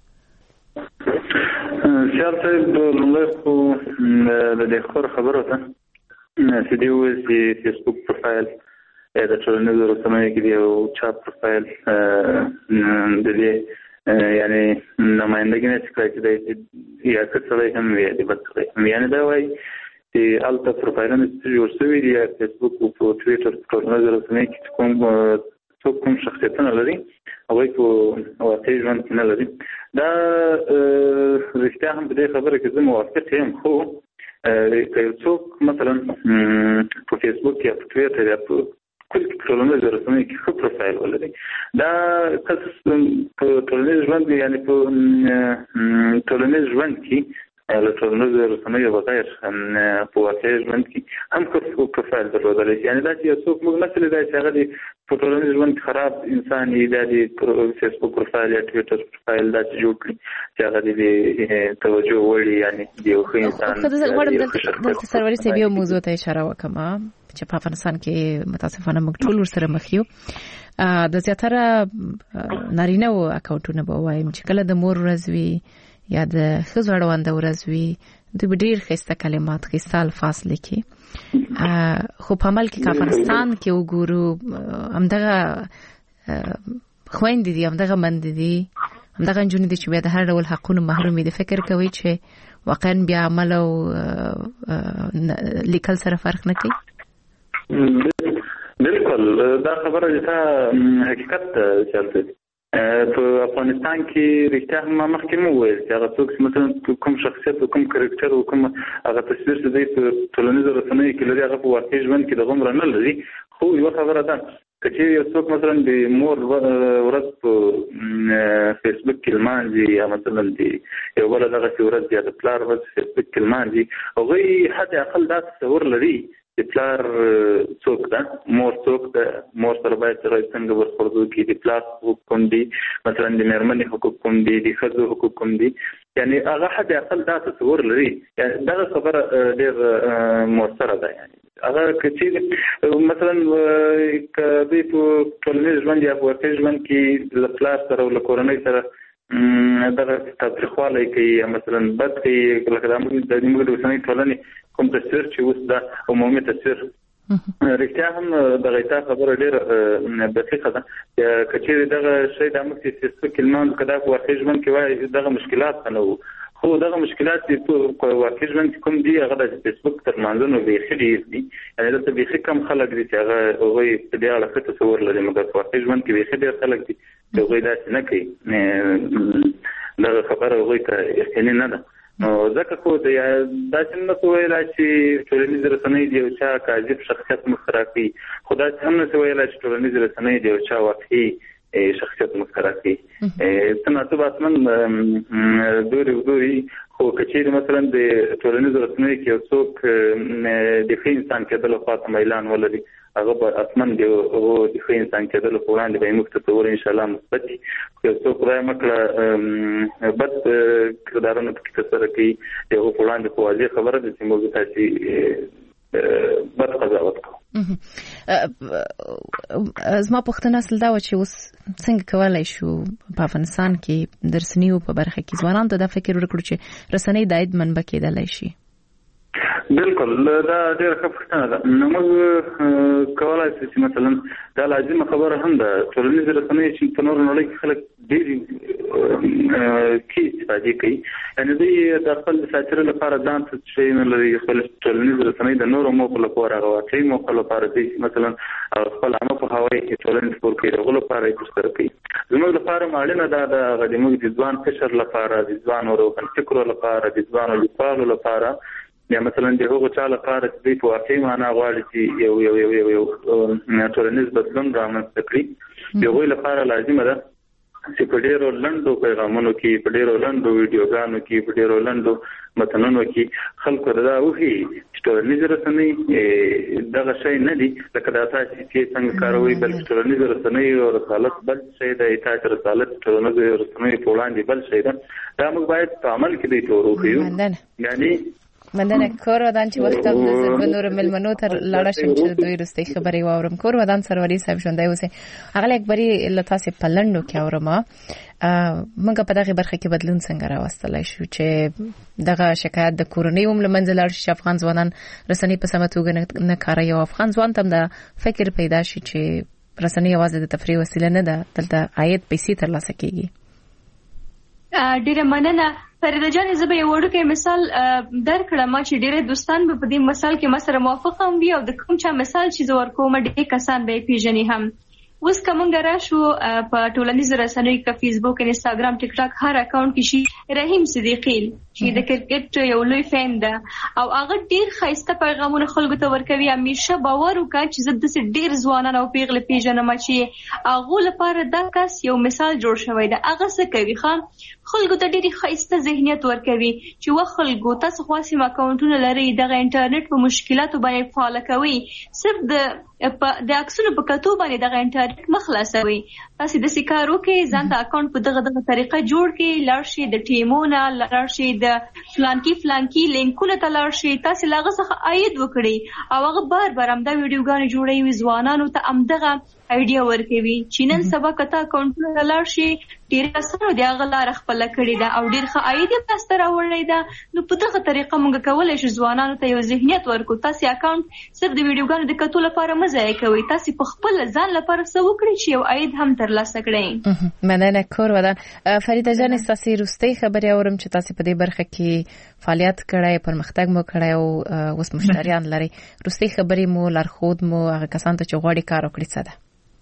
سیال صاحب لومړی خو د دې خبر خبره ده چې دوی وایي چې فیسبوک پروفایل د ټولنیزو رسنیو کې یو چاپ پروفایل د دې یعنی نمایندګي نه کوي چې یا څه سره هم وي د بل سره هم یعنی دا وایي چې الته پروفایلونه جوړ شوي دي یا فیسبوک او ټویټر ټولنیزو رسنیو کې کوم څوک کوم شخصیتونه لري هغوی په واقعي ژوند کې نه لري. دا رښتیا هم په دې خبره کې زه موافق یم، خو که یو څوک مثلا په فیسبوک یا په ټویټر یا په کل ټولنیزو رسنیو کې ښه پروفایل ولري، دا کس په ټولنیز ژوند کې یعنی په ټولنیز ژوند کې له ټولنیزو رسنیو بغیر په واقعي ژوند کې هم ښه پروفایل درلودلی شي. یعنې دا چې یو څوک موږ نه څلې دی چې هغه د په ټولنیز ژوند کې خراب انسان یي، دا د فیسبوک پروفایل یا ټویټر پروفایل داسې جوړ کړي چې هغه د توجه وړ یعنی د یو ښه انسان. زه غواړم دلته سروري صاحب یو موضوع ته اشاره وکړم چې په افغانستان کې متاسفانه موږ ټول ورسره مخ یو. د زیاتره نارینه و اکاونټونه به وایم چې کله د مور ورځ وي یا د ښځو اړونده ورځ وي دوی به ډېر ښایسته کلمات ښایسته الفاظ لیکي، خو په عمل کې که افغانستان کې وګورو همدغه خویندې دي، همدغه میندې دي، همدغه نجونې دي چې بیا د هر ډول حقونو محرومې دي. فکر کوي چې واقعا بیا عمل او لیکل سره فرق نه کوي؟ بالکل دا خبره چې تا حقیقت چلته په افغانستان کې رښتیا هم مخکې مو وویل چې هغه څوک چې مثلا کوم شخصیت او کوم کرکټر او کوم هغه تصویر چې دی په ټولنیزو رسنیو کې لري هغه په واقعي ژوند کې دغومره نه لري. خو یوه خبره ده که چې یو څوک مثلا د مور ورځ په فیسبوک کې لمانځي یا مثلا د یو بله دغسې ورځ یا د پلار ورځ فیسبوک کې لمانځي، هغوی حد اقل دا تصور لري چې پلار څوک ده، مور څوک ده، مور سره باید سره څنګه برخورد وکړي، د پلار حقوق کوم دي، مثلا د مېرمنې حقوق کوم دي، د ښځو حقوق کوم دي، یعنی هغه حد اقل دا تصور لري. یعنی دغه خبره ډېر مؤثره ده. یعنی هغه که چې مثلا که دوی په ټولنیز ژوند یا په واقعي ژوند کې له پلار سره او له کورنۍ سره دغه تاوتریخوالی کوي یا مثلا بد کوي، لکه د موږ د اوسنۍ ټولنې کوم تصویر چې اوس دا عمومي تصویر، رښتیا هم دغه تا خبره ډېره دقیقه ده. که چېرې دغه شی دا موږ چې فیسبوک کې لمانځو که دا په واقعي ژوند کې وایي دغه مشکلات به نه وو، خو دغه مشکلات چې په واقعي ژوند کې کوم دي هغه د فیسبوک تر لمانځنو بیخي ډېر دي. یعنې دلته بیخي کم خلک دي چې هغه هغوی په دې اړه ښه تصور لري، مګر په واقعي ژوند کې بیخي ډېر خلک دي چې هغوی داسې نه کوي. دغه خبره هغوی ته یقیني نه ده. نو ځکه خو داسې نه شو ویلی چې ټولنیز رسنۍ د یو چا کاذب شخصیت مسخره کوي، خو داسې هم نه شو ویلی چې ټولنیز رسنۍ د یو چا واقعي شخصیت مسخره کوي. تناسب اصلا دوري ودوري، خو که چېرې مثلا د ټولنیزو رسنیو کې یو څوک د ښه انسان کېدلو خواته میلان ولري، هغه به اصلا د ښه انسان کېدلو په وړاندې به یې موږ تصور انشاءالله مثبت وي. یو څوک خدای مه کړه بد کردارونه پکې ترسره کوي، د هغو په وړاندې خو واضح خبره ده چې موږ تاسې بد قضاوت کوو. زما پوښتنه اصل دا وه چې اوس څنګه کولی شو په افغانستان کې د رسنیو په برخه کې ځوانانو ته دا فکر ورکړو چې رسنۍ د عاید منبع کېدلی شي؟ بالکل دا ډېر ښه پوښتنه ده. نو موږ کولای شو چې مثلا دا لازمه خبره هم ده ټولنیزې رسنۍ چې په نورو نړۍ کې خلک ډېر کې استفادې کوي، یعنې دوی د خپل ساترې لپاره ځان څه شی نه لري. خپل ټولنیزې رسنۍ د نورو موخو لپاره هغه واقعي موخو لپاره دوی مثلا خپل عامه پوهاوی ټولنې خپور کوي، هغو لپاره یې ترسره کوي. زموږ لپاره اړینه ده د زموږ د ځوان قشر لپاره، د ځوانو روښانفکرو لپاره، د ځوانو لیکوالو لپاره، یا مثلا د هغو چا لپاره چې دوی په واقعي معنا غواړي چې یو یو یو یو یو ټولنیز بدلون رامنځته کړي، د هغوی لپاره لازمه ده چې په ډېرو لنډو پیغامونو کې، په ډېرو لنډو ویډیوګانو کې، په ډېرو لنډو متنونو کې خلکو ته دا وښيي چې ټولنیزې رسنۍ دغه شی نه دي لکه دا تاسو چې څنګه کاروئ، بلکې ټولنیزې رسنۍ او رسالت بل شی دی، تاسو رسالت ټولنیزې رسنۍ په وړاندې بل شی ده. دا موږ باید په عمل کې دوی ته وروښیو. یعنی مننه کور ودان چې وخت هم د زربنور ملمنو تر لاړه شم چې دوی رستي خبرې واورم. کور ودان سروری صاحب ژوندۍ اوسه هغه اکبري لتاسې پلندو کې اورم موږ په دغه برخه کې بدلون څنګه راوستلای شو چې دغه شکایت د کورنۍ هم لمنځه لاړ شي، افغان ځوانان رسنۍ په سمه توګه نه کاروي او افغان ځوان ته د فکر پیدا شي چې رسنۍ یوازې د تفریح وسیله نه ده، دلته عاید پیسې ترلاسه کیږي. ډیره مننه فریده جان. زه به یو وړوکی مثال درکړم چې ډیره دوستان به په دې مثال کې ما سره موافق هم وي او د کوم چا مثال چې زه ورکوم ډېر کسان به یې پیژني هم. اوس که موږ راشو په ټولنیزو رسنیو کې فیسبوک، انسټاګرام، ټیک ټاک هر اکاونټ کې شي رحیم صدیقی چې د کرکټ یو لوی فین ده او هغه ډیر ښایسته پیغامونه خلکو ته ورکوي. همیشه باور وکړه چې زه داسې ډیر ځوانان او پیغلې پیژنم چې هغو لپاره دا کس یو مثال جوړ شوی ده. هغه څه کوي ښه خلکو ته ډېرې ښایسته ذهنیت ورکوي چې و خلکو تاسو خاصم اکاونټونه لرئ، دغه انټرنیټ په مشکلاتو باندې فعاله کوي، صرف د د عکسونو په کتو باندې دغه انټرنیټ مخلاصوي. تاسو د سکارو کې ځان ته اکاونټ په دغه دغه طریقه جوړ کړئ، لاړ شئ د ټیمونه، لاړ شئ د فلانکی فلانکی لینکونه ته لاړ شئ، تاسو لاغه څخه عاید وکړئ او هغه بار بار همدا ویډیوګانې جوړوي، ځوانانو ته همدغه ایډیا ورکوي چې نن سبا کته اکاونټونه لاړ شي ډېر اسانه دی هغه لار خپل کړی دا او ډېر ښه عاید یې تاسو ته راوړی دا. نو په دغه طریقه موږ کولی شو ځوانانو ته یو ذهنیت ورکړو. تاسو اکاونټ صرف د ویډیوګانو د کتو لپاره مه ضایع کوئ، تاسو په خپل ځان لپاره څه وکړئ چې یو عاید هم ترلاسه کړئ. مننه کور ودان. فریده جان ستاسو روستۍ خبرې اورم چې تاسو په دې برخه کې فعالیت کړی، پرمختګ مو کړی او اوس مشتریان لري. روستۍ خبرې مو لارښود مو هغه کسان ته چې غواړي کار وکړي څه ده؟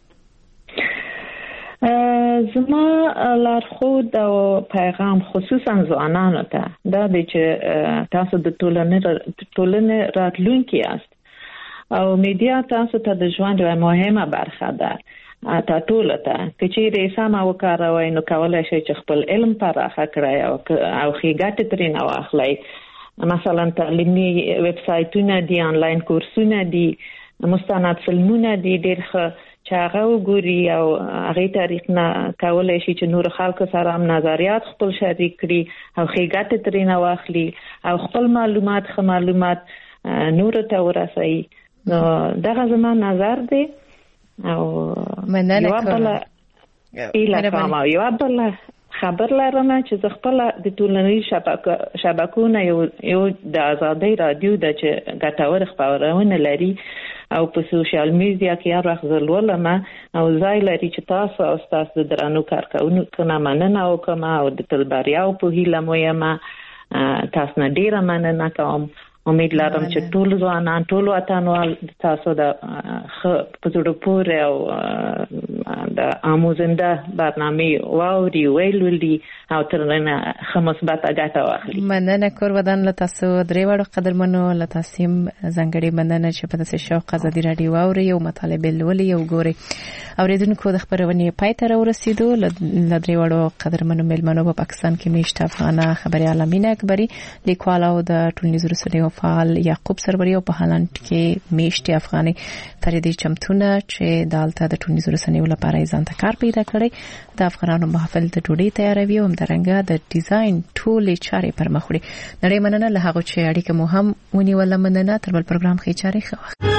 زما لارښود او پیغام خصوصا ځوانانو ته دا دی چې تاسو د ټولنې ټولنې راتلونکي یاست او میډیا تاسو ته د ژوند یوه مهمه برخه ده. تا ټول ته که چیرې سمه وکاروئ نو کولی شئ چې خپل علم پراخه کړئ او او ښې ګټې ترېنه واخلئ. مثلا تعلیمي ویب سایټونه دي، آنلاین کورسونه دي، مستند فلمونه دي ډېر ښه چې هغه وګوري او هغه طریق نه کولای شي چې نور خلکو سره هم نظریات خپل شریک کړي او ښې ګټې ترېنه واخلي او خپل معلومات ښه معلومات نور ته ورسوي. نو دغه زما نظر دی او یوه بله ایله کوم او یوه بله خبر لرم چې زه خپله د ټولنیزو شبکو نه یو د ازادۍ رادیو ده چې ګټور خپرونه لري او په سوشل میډیا کې هر وخت زه لولم او ځای لري چې تاسو او ستاسو د درنو کارکوونکو نه مننه وکړم او د تل بریاو په هیله مو یم. تاسو نه ډېره مننه کوم. امید لرم چې ټول ځوانان ټول وطنوال تاسو د ښه په زړه پورې او د آموزنده برنامې واوري ویلولي او ترنه ښه مثبته ګټه واخلي. مننه کور ودان له تاسو درې واړو قدرمنو له تاسو ځانګړې مننه چې په داسې شوق ازادي راډیو واوري او مطالبه لولي او ګوري. اوریدونکو د خبرونې پای ته راورسېدو. له درې واړو قدرمنو مېلمنو په پاکستان کې میشته افغانه خبريال امینه اکبري، لیکوال او د ټولنیزو رسنیو فعال یعقوب سربری او په هالند کې میشته افغاني فریدې چمتونه چې دالته د ټولنیزو رسنیو لپاره ځان ته کار پیدا کړی، د افغانانو محفل ته ډوډۍ تیاروي او همدارنګه د ډیزاین ټولې چارې پر مخ وړي. نړۍ مننه له هغه چې اړیکه مو هم ونیوله. مننه تر بل پروګرام خې چارې ښه.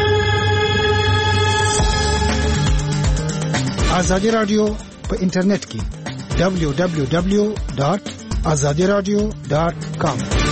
ازادي رادیو په انټرنیټ کې دبلیو دبلیو دبلیو ډاټ ازادي رادیو ډاټ کام